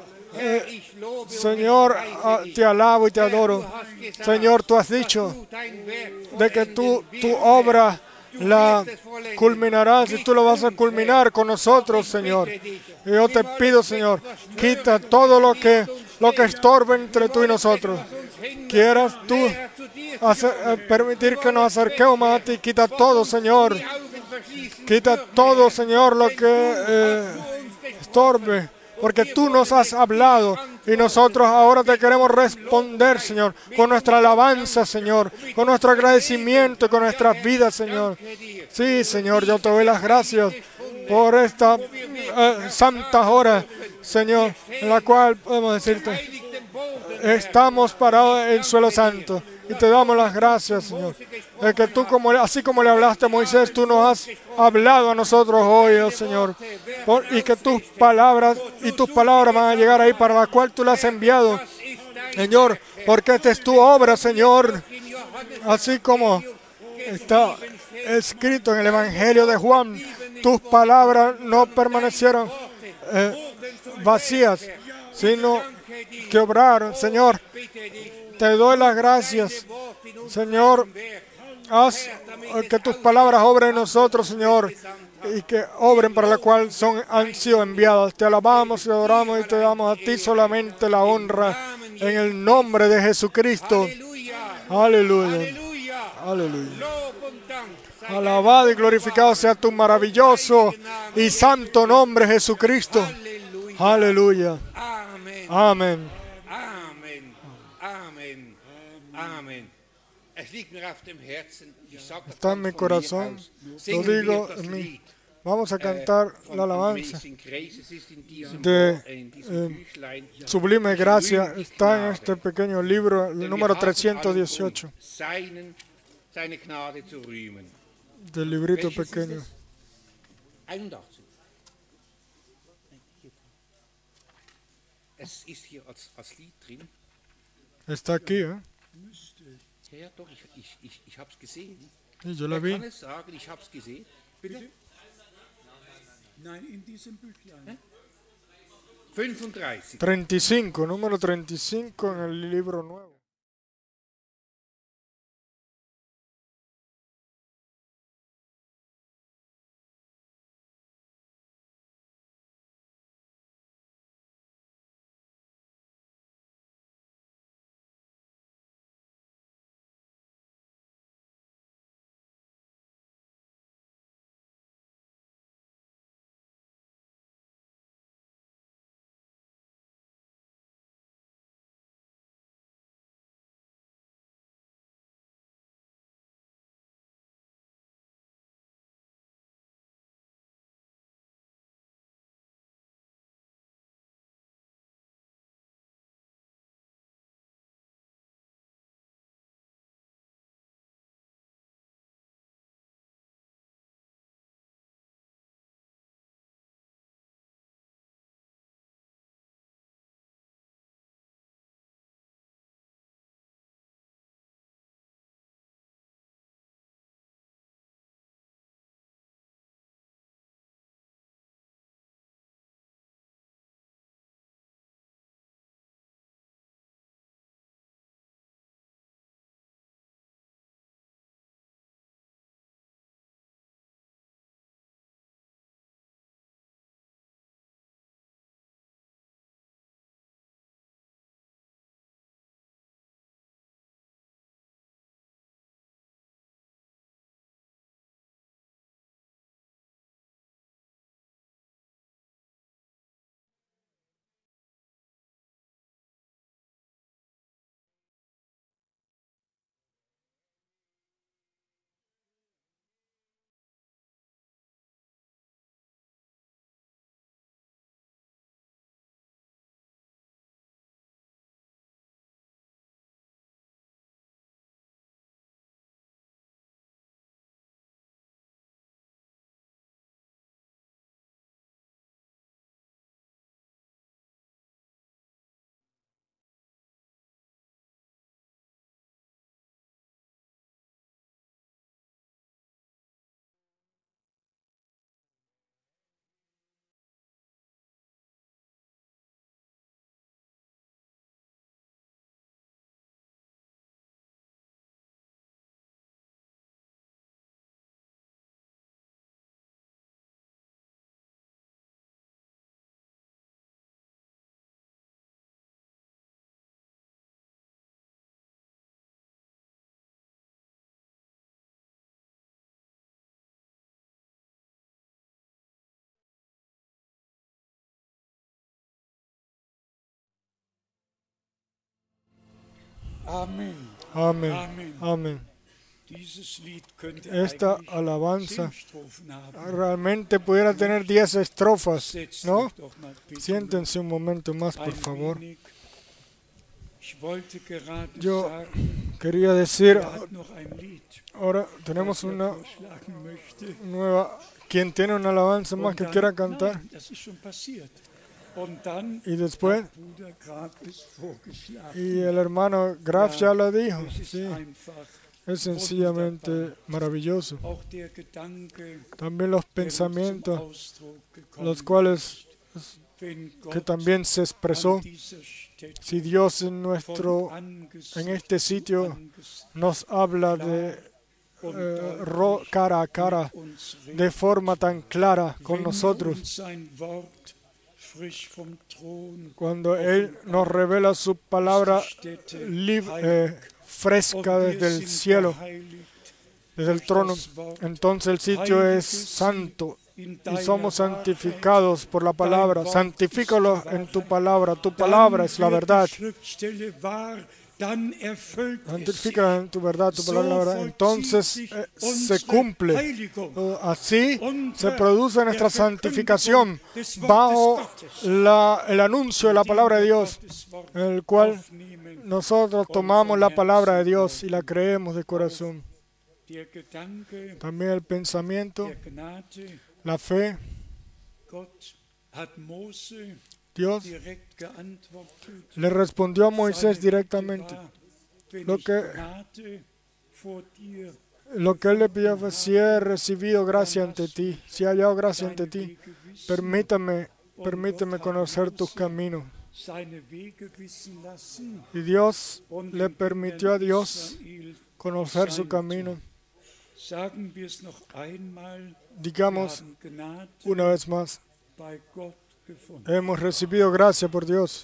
Señor, te alabo y te adoro. Señor, tú has dicho de que tu obra la culminarás y tú lo vas a culminar con nosotros, Señor. Y yo te pido, Señor, quita todo lo que estorbe entre tú y nosotros. Quieras tú permitir que nos acerquemos más a ti. Quita todo, Señor. Quita todo, Señor, lo que estorbe. Porque tú nos has hablado y nosotros ahora te queremos responder, Señor, con nuestra alabanza, Señor, con nuestro agradecimiento y con nuestras vidas, Señor. Sí, Señor, yo te doy las gracias por esta santa hora, Señor, en la cual podemos decirte, estamos parados en suelo santo. Y te damos las gracias, Señor, de que tú, así como le hablaste a Moisés, tú nos has hablado a nosotros hoy, oh Señor, y que tus palabras van a llegar ahí para la cual tú las has enviado, Señor, porque esta es tu obra, Señor, así como está escrito en el Evangelio de Juan, tus palabras no permanecieron vacías, sino que obraron, Señor. Te doy las gracias, Señor. Haz que tus palabras obren en nosotros, Señor, y que obren para la cual han sido enviadas. Te alabamos y adoramos y te damos a ti solamente la honra en el nombre de Jesucristo. Aleluya. Aleluya. Alabado y glorificado sea tu maravilloso y santo nombre, Jesucristo. Aleluya. Amen. Amén. Amen. Amen. Amen. Es liegt mir auf dem Herzen. Ich sage das Está en ganz mi von mir corazón. aus. Lo Singen wir digo das en mí. Lied Vamos a cantar von la alabanza Amazing Grace. Es ist in diesem Büchlein. Sublime Gracia. Está en este pequeño libro, el Denn wir número haben allen 318 Grund, seine Gnade zu rühmen. del librito Welches ist pequeño. es? 81. Es ist hier als Lied drin. Está aquí, ¿eh? Ja, ja, doch, ich habe es gesehen. Y yo la Wer vi. kann es sagen, ich habe es gesehen? Bitte? Nein, in diesem Büchlein. 35. 35, número 35 en el libro nuevo. Amen. Amén. Amen. Amén. Dieses Lied könnte Esta eigentlich alabanza 10 Strophen haben. realmente pudiera tener 10 estrofas, Setzt ¿no? euch doch mal bitte Siéntense un momento más, noch por ein favor. wenig. Ich wollte gerade Yo sagen, quería decir, er hat noch ein Lied, ahora tenemos das er una vorschlagen möchte. nueva, quien tiene una alabanza más Und que dann- quiera cantar. Nein, das ist schon passiert. Und dann Y después, hat Bruder Graf es vorgeschlagen. y el hermano Graf ya lo dijo, Es ist sí, einfach. es sencillamente maravilloso. Auch der Gedanke, También los der zum pensamientos, Ausdruck gekommen los cuales ist, wenn que Gott también se expresó, an dieser Stätte si Dios von Angesicht en este zu sitio Angesicht nos habla de und cara a cara, mit uns redet, de forma tan clara con wenn nosotros, uns sein Wort frisch vom Thron cuando Él nos revela su palabra Stätte fresca und wir desde el sind cielo, geheiligt desde el trono. Entonces el sitio es santo y somos santificados por la palabra. Santifícalos en tu palabra es la verdad. Santifícalos en tu verdad, tu palabra es la verdad. Entonces se cumple. Así se produce nuestra santificación bajo el anuncio de la palabra de Dios, en el cual nosotros tomamos la palabra de Dios y la creemos de corazón. También el pensamiento, la fe. Dios le respondió a Moisés directamente. Lo que él le pidió fue: si he recibido gracia ante ti, si he hallado gracia ante ti, permíteme conocer tus caminos. Y Dios le permitió a Dios conocer su camino. Digamos una vez más: hemos recibido gracia por Dios.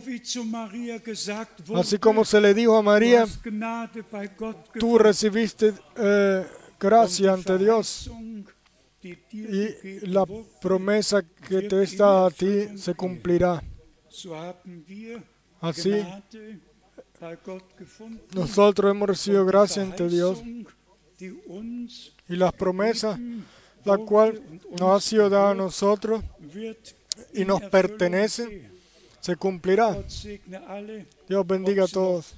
Así como se le dijo a María: tú recibiste gracia ante Dios, y la promesa que te está a ti se cumplirá. Así, nosotros hemos recibido gracia ante Dios, y las promesas, la cual nos ha sido dada a nosotros y nos pertenece, se cumplirá. Dios bendiga a todos.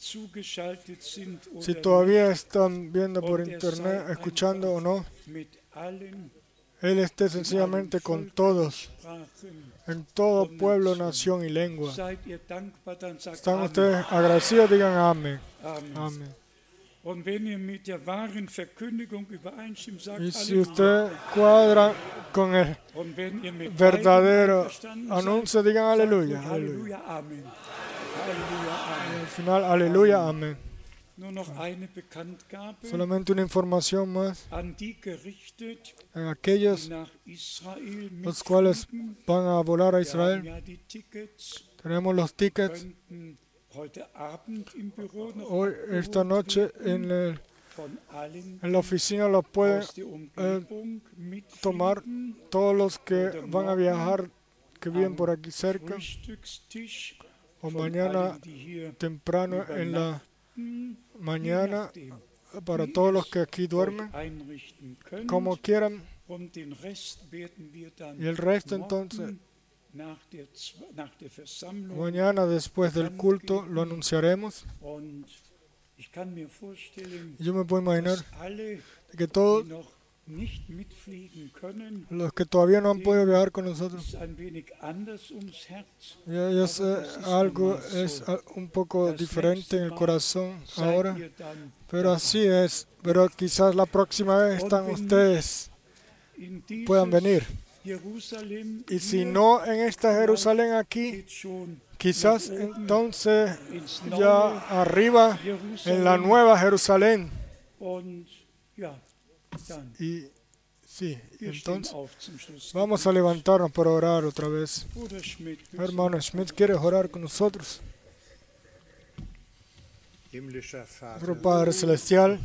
Si todavía están viendo por internet, escuchando o no, Él esté sencillamente con todos, en todo pueblo, nación y lengua. ¿Están ustedes agradecidos? Digan amén. Amén. Y si usted cuadra con el verdadero anuncio, digan aleluya. Aleluya. Al final, aleluya, amén. Solamente una información más. A aquellos los cuales van a volar a Israel, tenemos los tickets. Hoy, esta noche, en la oficina los pueden tomar todos los que van a viajar, que viven por aquí cerca, o mañana temprano en la mañana, para todos los que aquí duermen, como quieran. Y el resto, entonces, mañana después del culto lo anunciaremos. Yo me puedo imaginar que todos los que todavía no han podido viajar con nosotros, yo sé, algo es un poco diferente en el corazón ahora, pero así es. Pero quizás la próxima vez ustedes puedan venir. Y si no en esta Jerusalén aquí, quizás entonces ya arriba en la nueva Jerusalén. Y sí, entonces vamos a levantarnos para orar otra vez. Hermano Schmidt, ¿quieres orar con nosotros? Nuestro Padre Celestial,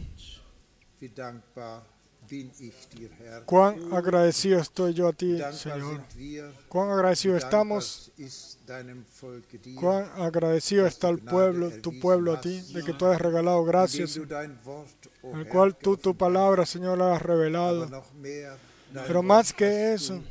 cuán agradecido estoy yo a ti, Señor. Cuán agradecido estamos. Cuán agradecido está el pueblo, tu pueblo a ti, de que tú has regalado gracias, en el cual tú tu palabra, Señor, la has revelado. Pero más que eso,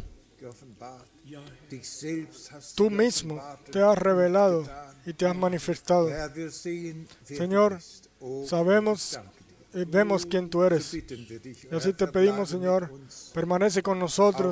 tú mismo te has revelado y te has manifestado. Señor, sabemos y vemos quién tú eres. Y así te pedimos, Señor, permanece con nosotros.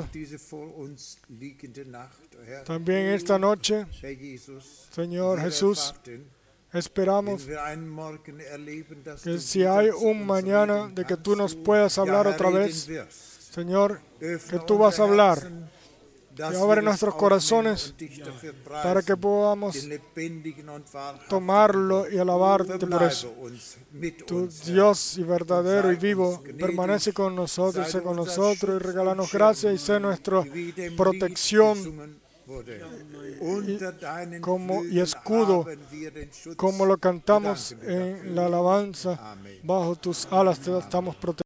También esta noche, Señor Jesús, esperamos que si hay un mañana de que tú nos puedas hablar otra vez, Señor, que tú vas a hablar. Y abre nuestros corazones para que podamos tomarlo y alabarte por eso. Tu Dios y verdadero y vivo permanece con nosotros, sé con nosotros y regálanos gracia y sé nuestra protección y escudo, como lo cantamos en la alabanza. Bajo tus alas estamos protegidos.